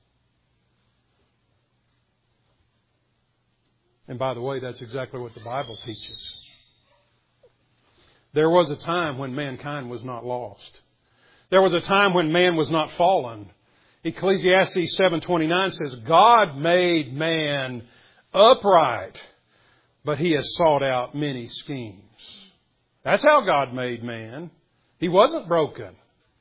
And by the way, that's exactly what the Bible teaches. There was a time when mankind was not lost. There was a time when man was not fallen. Ecclesiastes 7:29 says, God made man upright, but he has sought out many schemes. That's how God made man. He wasn't broken.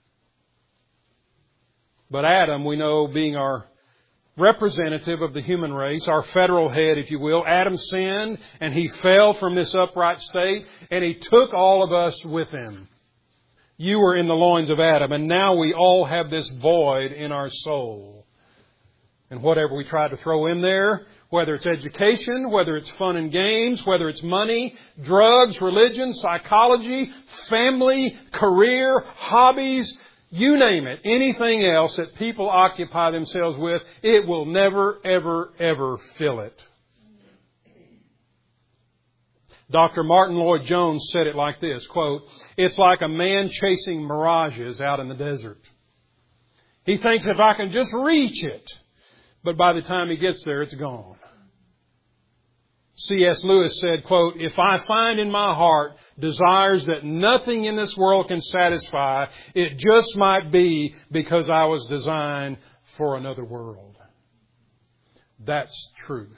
But Adam, we know, being our representative of the human race, our federal head, if you will, Adam sinned and he fell from this upright state and he took all of us with him. You were in the loins of Adam, and now we all have this void in our soul. And whatever we try to throw in there, whether it's education, whether it's fun and games, whether it's money, drugs, religion, psychology, family, career, hobbies, you name it, anything else that people occupy themselves with, it will never, ever, ever fill it. Dr. Martin Lloyd-Jones said it like this, quote, it's like a man chasing mirages out in the desert. He thinks if I can just reach it, but by the time he gets there, it's gone. C.S. Lewis said, quote, if I find in my heart desires that nothing in this world can satisfy, it just might be because I was designed for another world. That's truth.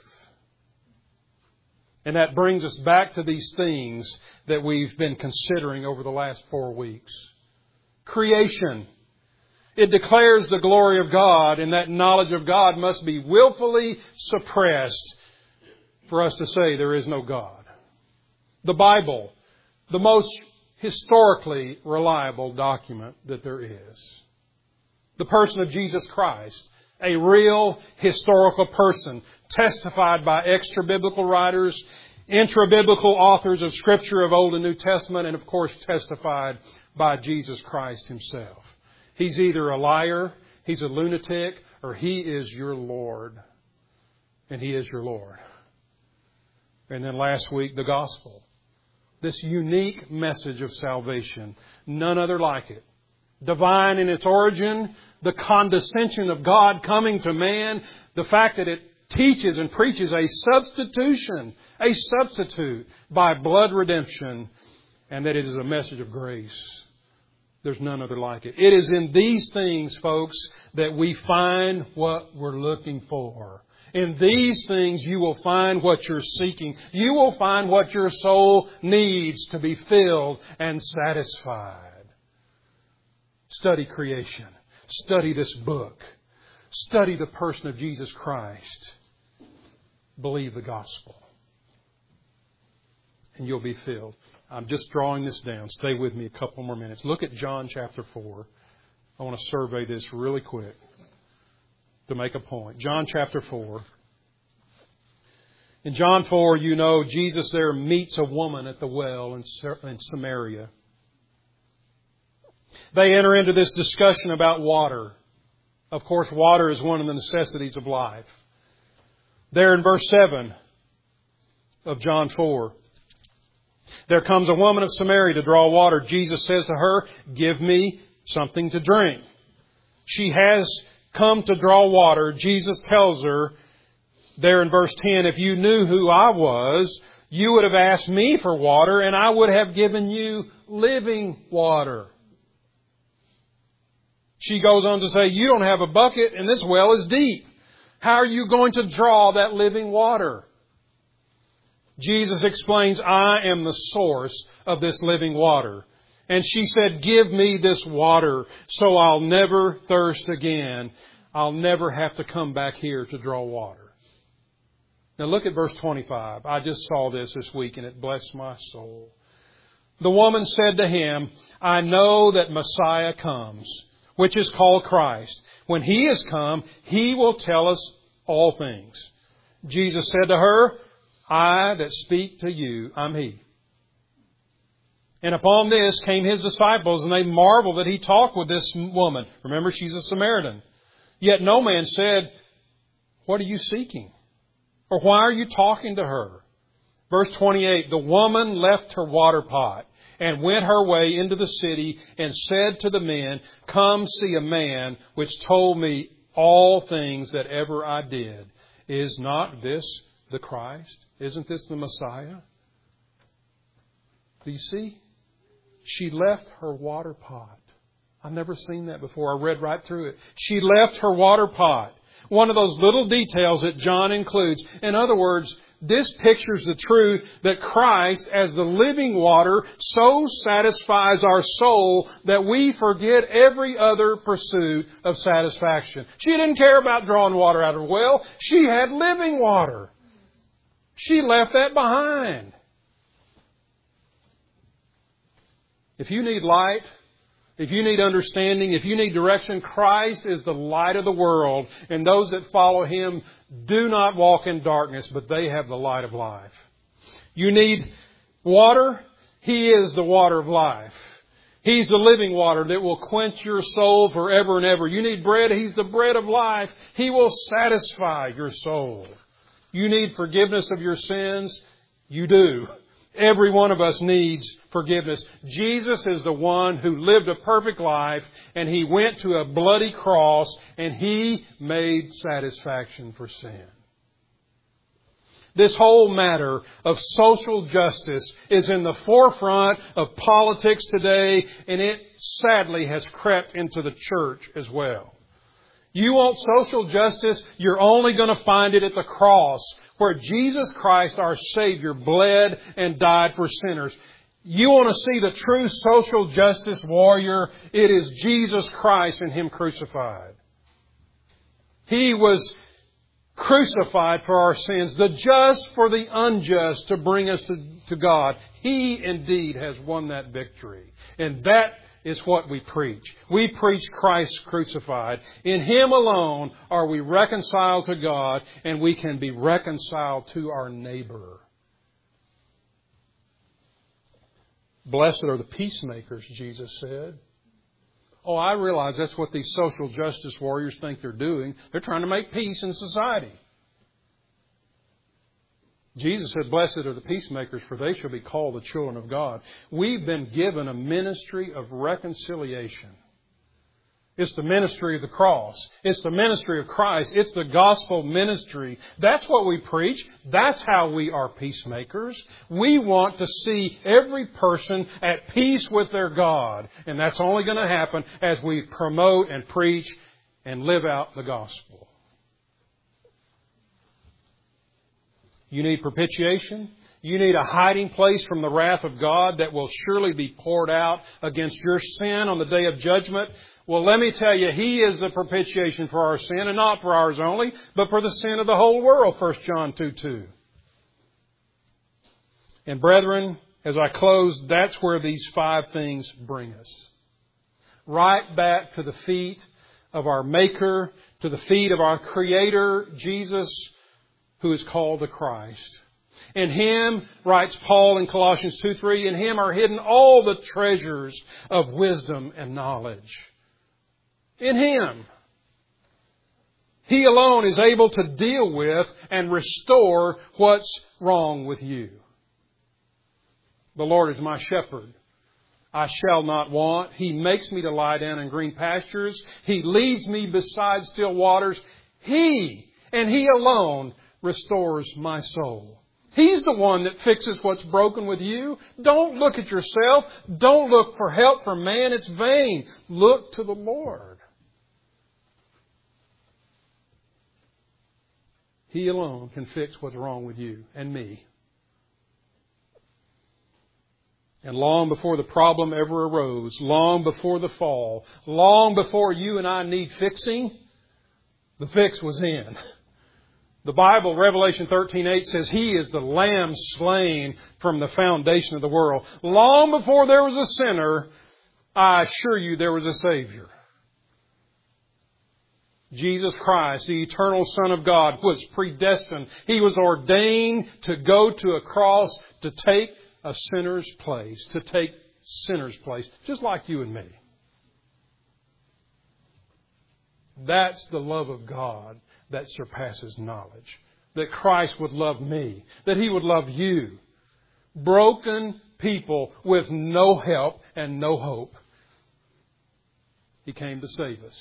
And that brings us back to these things that we've been considering over the last 4 weeks. Creation. It declares the glory of God, and that knowledge of God must be willfully suppressed for us to say there is no God. The Bible, the most historically reliable document that there is. The person of Jesus Christ, a real historical person, testified by extra-biblical writers, intra-biblical authors of Scripture of Old and New Testament, and of course testified by Jesus Christ Himself. He's either a liar, He's a lunatic, or He is your Lord. And He is your Lord. And then last week, the gospel. This unique message of salvation. None other like it. Divine in its origin. The condescension of God coming to man. The fact that it teaches and preaches a substitution. A substitute by blood redemption. And that it is a message of grace. There's none other like it. It is in these things, folks, that we find what we're looking for. In these things you will find what you're seeking. You will find what your soul needs to be filled and satisfied. Study creation. Study this book. Study the person of Jesus Christ. Believe the gospel. And you'll be filled. I'm just drawing this down. Stay with me a couple more minutes. Look at John chapter 4. I want to survey this really quick to make a point. John chapter 4. In John 4, you know, Jesus there meets a woman at the well in Samaria. They enter into this discussion about water. Of course, water is one of the necessities of life. There in verse 7 of John 4. There comes a woman of Samaria to draw water. Jesus says to her, give me something to drink. She has come to draw water. Jesus tells her there in verse 10, if you knew who I was, you would have asked me for water and I would have given you living water. She goes on to say, you don't have a bucket and this well is deep. How are you going to draw that living water? Jesus explains, I am the source of this living water. And she said, give me this water so I'll never thirst again. I'll never have to come back here to draw water. Now look at verse 25. I just saw this week and it blessed my soul. The woman said to him, I know that Messiah comes, which is called Christ. When He is come, He will tell us all things. Jesus said to her, I that speak to you, I'm He. And upon this came His disciples, and they marveled that He talked with this woman. Remember, she's a Samaritan. Yet no man said, what are you seeking? Or why are you talking to her? Verse 28, the woman left her water pot and went her way into the city and said to the men, come see a man which told me all things that ever I did. Is not this the Christ? Isn't this the Messiah? Do you see? She left her water pot. I've never seen that before. I read right through it. She left her water pot. One of those little details that John includes. In other words, this pictures the truth that Christ, as the living water, so satisfies our soul that we forget every other pursuit of satisfaction. She didn't care about drawing water out of a well. She had living water. She left that behind. If you need light, if you need understanding, if you need direction, Christ is the light of the world. And those that follow Him do not walk in darkness, but they have the light of life. You need water. He is the water of life. He's the living water that will quench your soul forever and ever. You need bread. He's the bread of life. He will satisfy your soul. You need forgiveness of your sins. You do. Every one of us needs forgiveness. Jesus is the one who lived a perfect life, and He went to a bloody cross, and He made satisfaction for sin. This whole matter of social justice is in the forefront of politics today, and it sadly has crept into the church as well. You want social justice, you're only going to find it at the cross, where Jesus Christ, our Savior, bled and died for sinners. You want to see the true social justice warrior? It is Jesus Christ and Him crucified. He was crucified for our sins, the just for the unjust, to bring us to God. He indeed has won that victory. And that is what we preach. We preach Christ crucified. In Him alone are we reconciled to God, and we can be reconciled to our neighbor. Blessed are the peacemakers, Jesus said. Oh, I realize that's what these social justice warriors think they're doing. They're trying to make peace in society. Jesus said, blessed are the peacemakers, for they shall be called the children of God. We've been given a ministry of reconciliation. It's the ministry of the cross. It's the ministry of Christ. It's the gospel ministry. That's what we preach. That's how we are peacemakers. We want to see every person at peace with their God. And that's only going to happen as we promote and preach and live out the gospel. You need propitiation. You need a hiding place from the wrath of God that will surely be poured out against your sin on the day of judgment. Well, let me tell you, He is the propitiation for our sin, and not for ours only, but for the sin of the whole world, 1 John 2:2. And brethren, as I close, that's where these 5 things bring us. Right back to the feet of our Maker, to the feet of our Creator, Jesus, who is called the Christ. In Him, writes Paul in Colossians 2:3, in Him are hidden all the treasures of wisdom and knowledge. In Him. He alone is able to deal with and restore what's wrong with you. The Lord is my shepherd. I shall not want. He makes me to lie down in green pastures. He leads me beside still waters. He, and He alone, restores my soul. He's the one that fixes what's broken with you. Don't look at yourself. Don't look for help from man. It's vain. Look to the Lord. He alone can fix what's wrong with you and me. And long before the problem ever arose, long before the fall, long before you and I need fixing, the fix was in. The Bible, Revelation 13:8 says, He is the Lamb slain from the foundation of the world. Long before there was a sinner, I assure you there was a Savior. Jesus Christ, the eternal Son of God, was predestined. He was ordained to go to a cross to take a sinner's place, to take sinners' place, just like you and me. That's the love of God that surpasses knowledge. That Christ would love me, that He would love you. Broken people with no help and no hope. He came to save us.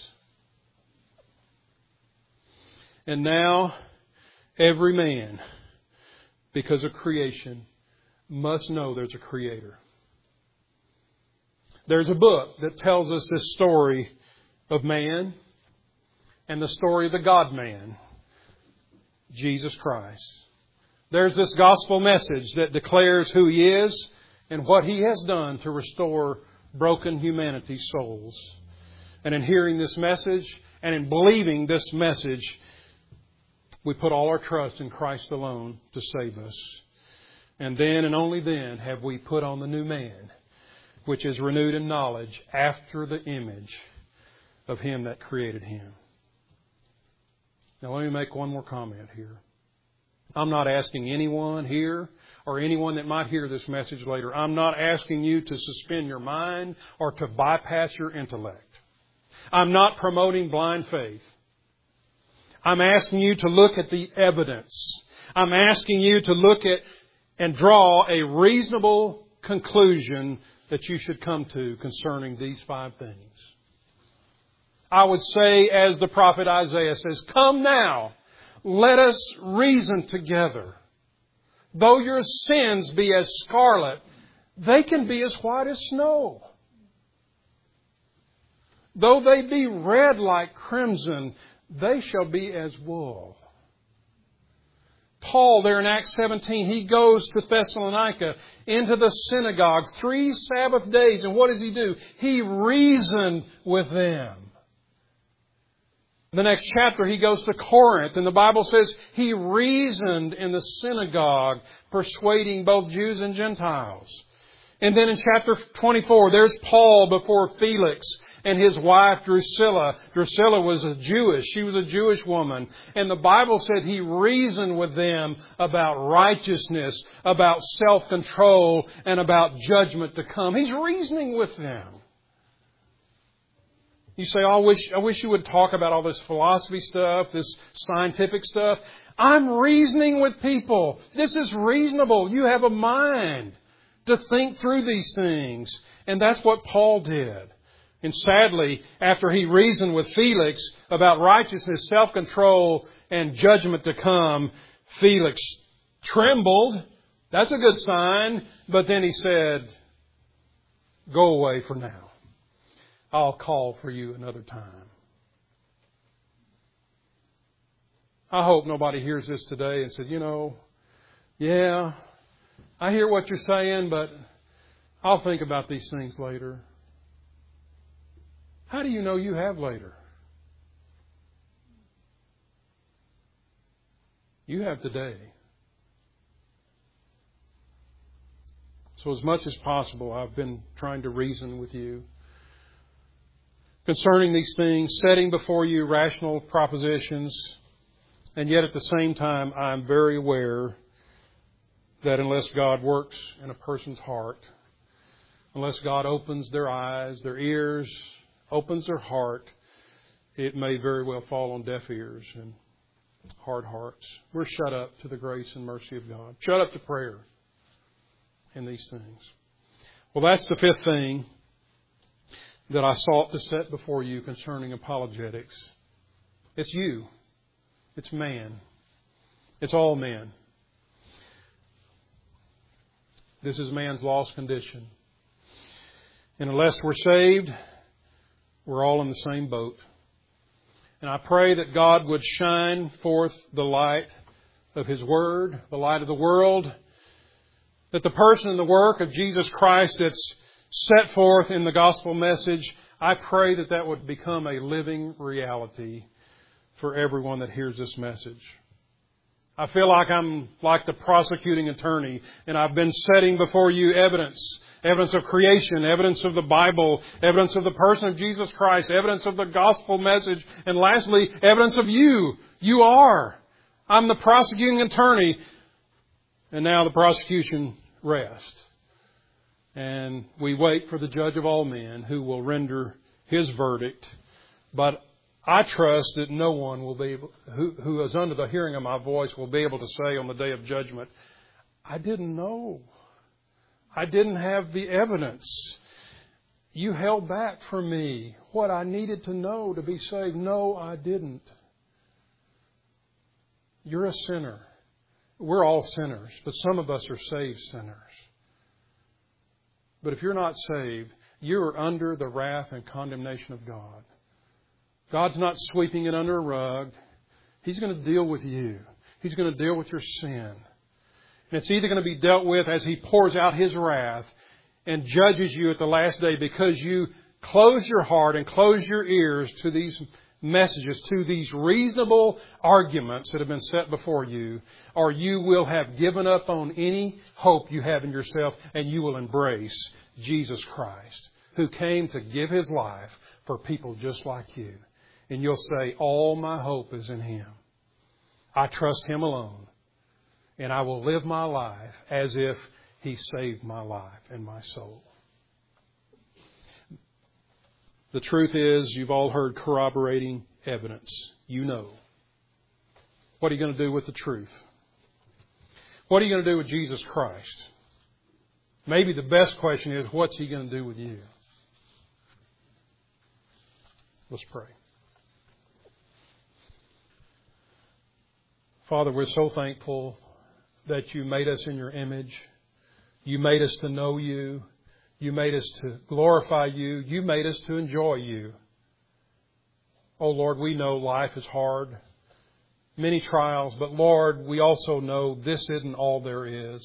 And now, every man, because of creation, must know there's a Creator. There's a book that tells us this story of man and the story of the God-man, Jesus Christ. There's this gospel message that declares who He is and what He has done to restore broken humanity's souls. And in hearing this message and in believing this message, we put all our trust in Christ alone to save us. And then and only then have we put on the new man, which is renewed in knowledge after the image of Him that created him. Now let me make one more comment here. I'm not asking anyone here or anyone that might hear this message later, I'm not asking you to suspend your mind or to bypass your intellect. I'm not promoting blind faith. I'm asking you to look at the evidence. I'm asking you to look at and draw a reasonable conclusion that you should come to concerning these 5 things. I would say, as the prophet Isaiah says, "Come now, let us reason together. Though your sins be as scarlet, they can be as white as snow. Though they be red like crimson, they shall be as wool." Paul, there in Acts 17, he goes to Thessalonica into the synagogue 3 Sabbath days. And what does he do? He reasoned with them. The next chapter, he goes to Corinth. And the Bible says he reasoned in the synagogue, persuading both Jews and Gentiles. And then in chapter 24, there's Paul before Felix and his wife Drusilla. Drusilla was a Jewish. She was a Jewish woman. And the Bible said he reasoned with them about righteousness, about self-control, and about judgment to come. He's reasoning with them. You say, I wish you would talk about all this philosophy stuff, this scientific stuff. I'm reasoning with people. This is reasonable. You have a mind to think through these things. And that's what Paul did. And sadly, after he reasoned with Felix about righteousness, self-control, and judgment to come, Felix trembled. That's a good sign. But then he said, "Go away for now. I'll call for you another time." I hope nobody hears this today and says, yeah, I hear what you're saying, but I'll think about these things later. How do you know you have later? You have today. So as much as possible, I've been trying to reason with you concerning these things, setting before you rational propositions, and yet at the same time, I'm very aware that unless God works in a person's heart, unless God opens their eyes, their ears, opens their heart, it may very well fall on deaf ears and hard hearts. We're shut up to the grace and mercy of God. Shut up to prayer in these things. Well, that's the 5th thing that I sought to set before you concerning apologetics. It's you. It's man. It's all men. This is man's lost condition. And unless we're saved, we're all in the same boat. And I pray that God would shine forth the light of His Word, the light of the world, that the person and the work of Jesus Christ that's set forth in the gospel message, I pray that that would become a living reality for everyone that hears this message. I feel like I'm like the prosecuting attorney, and I've been setting before you evidence of creation, evidence of the Bible, evidence of the person of Jesus Christ, evidence of the gospel message, and lastly, evidence of you. You are. I'm the prosecuting attorney, and now the prosecution rests. And we wait for the judge of all men who will render his verdict. But I trust that no one will be able, who is under the hearing of my voice will be able to say on the day of judgment, I didn't know. I didn't have the evidence. You held back from me what I needed to know to be saved. No, I didn't. You're a sinner. We're all sinners, but some of us are saved sinners. But if you're not saved, you're under the wrath and condemnation of God. God's not sweeping it under a rug. He's going to deal with you. He's going to deal with your sin. And it's either going to be dealt with as He pours out His wrath and judges you at the last day because you close your heart and close your ears to these messages, to these reasonable arguments that have been set before you, or you will have given up on any hope you have in yourself and you will embrace Jesus Christ, who came to give His life for people just like you. And you'll say, all my hope is in Him. I trust Him alone. And I will live my life as if He saved my life and my soul. The truth is, you've all heard corroborating evidence. You know. What are you going to do with the truth? What are you going to do with Jesus Christ? Maybe the best question is, what's He going to do with you? Let's pray. Father, we're so thankful that You made us in Your image. You made us to know You. You made us to glorify You. You made us to enjoy You. Oh Lord, we know life is hard. Many trials. But Lord, we also know this isn't all there is.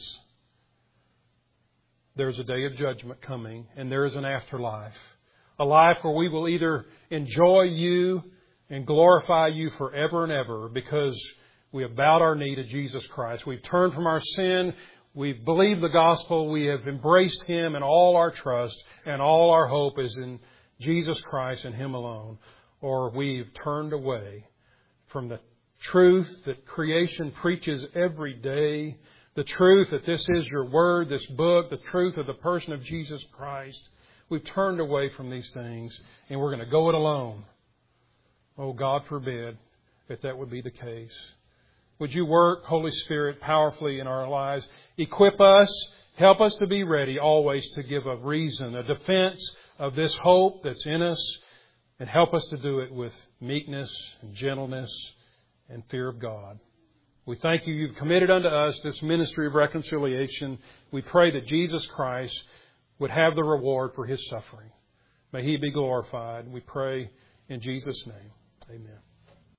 There's a day of judgment coming, and there is an afterlife. A life where we will either enjoy You and glorify You forever and ever because we have bowed our knee to Jesus Christ. We've turned from our sin. We've believed the gospel. We have embraced Him, and all our trust and all our hope is in Jesus Christ and Him alone. Or we've turned away from the truth that creation preaches every day, the truth that this is Your Word, this book, the truth of the person of Jesus Christ. We've turned away from these things, and we're going to go it alone. Oh, God forbid if that would be the case. Would You work, Holy Spirit, powerfully in our lives? Equip us. Help us to be ready always to give a reason, a defense of this hope that's in us. And help us to do it with meekness and gentleness and fear of God. We thank You. You've committed unto us this ministry of reconciliation. We pray that Jesus Christ would have the reward for His suffering. May He be glorified. We pray in Jesus' name. Amen.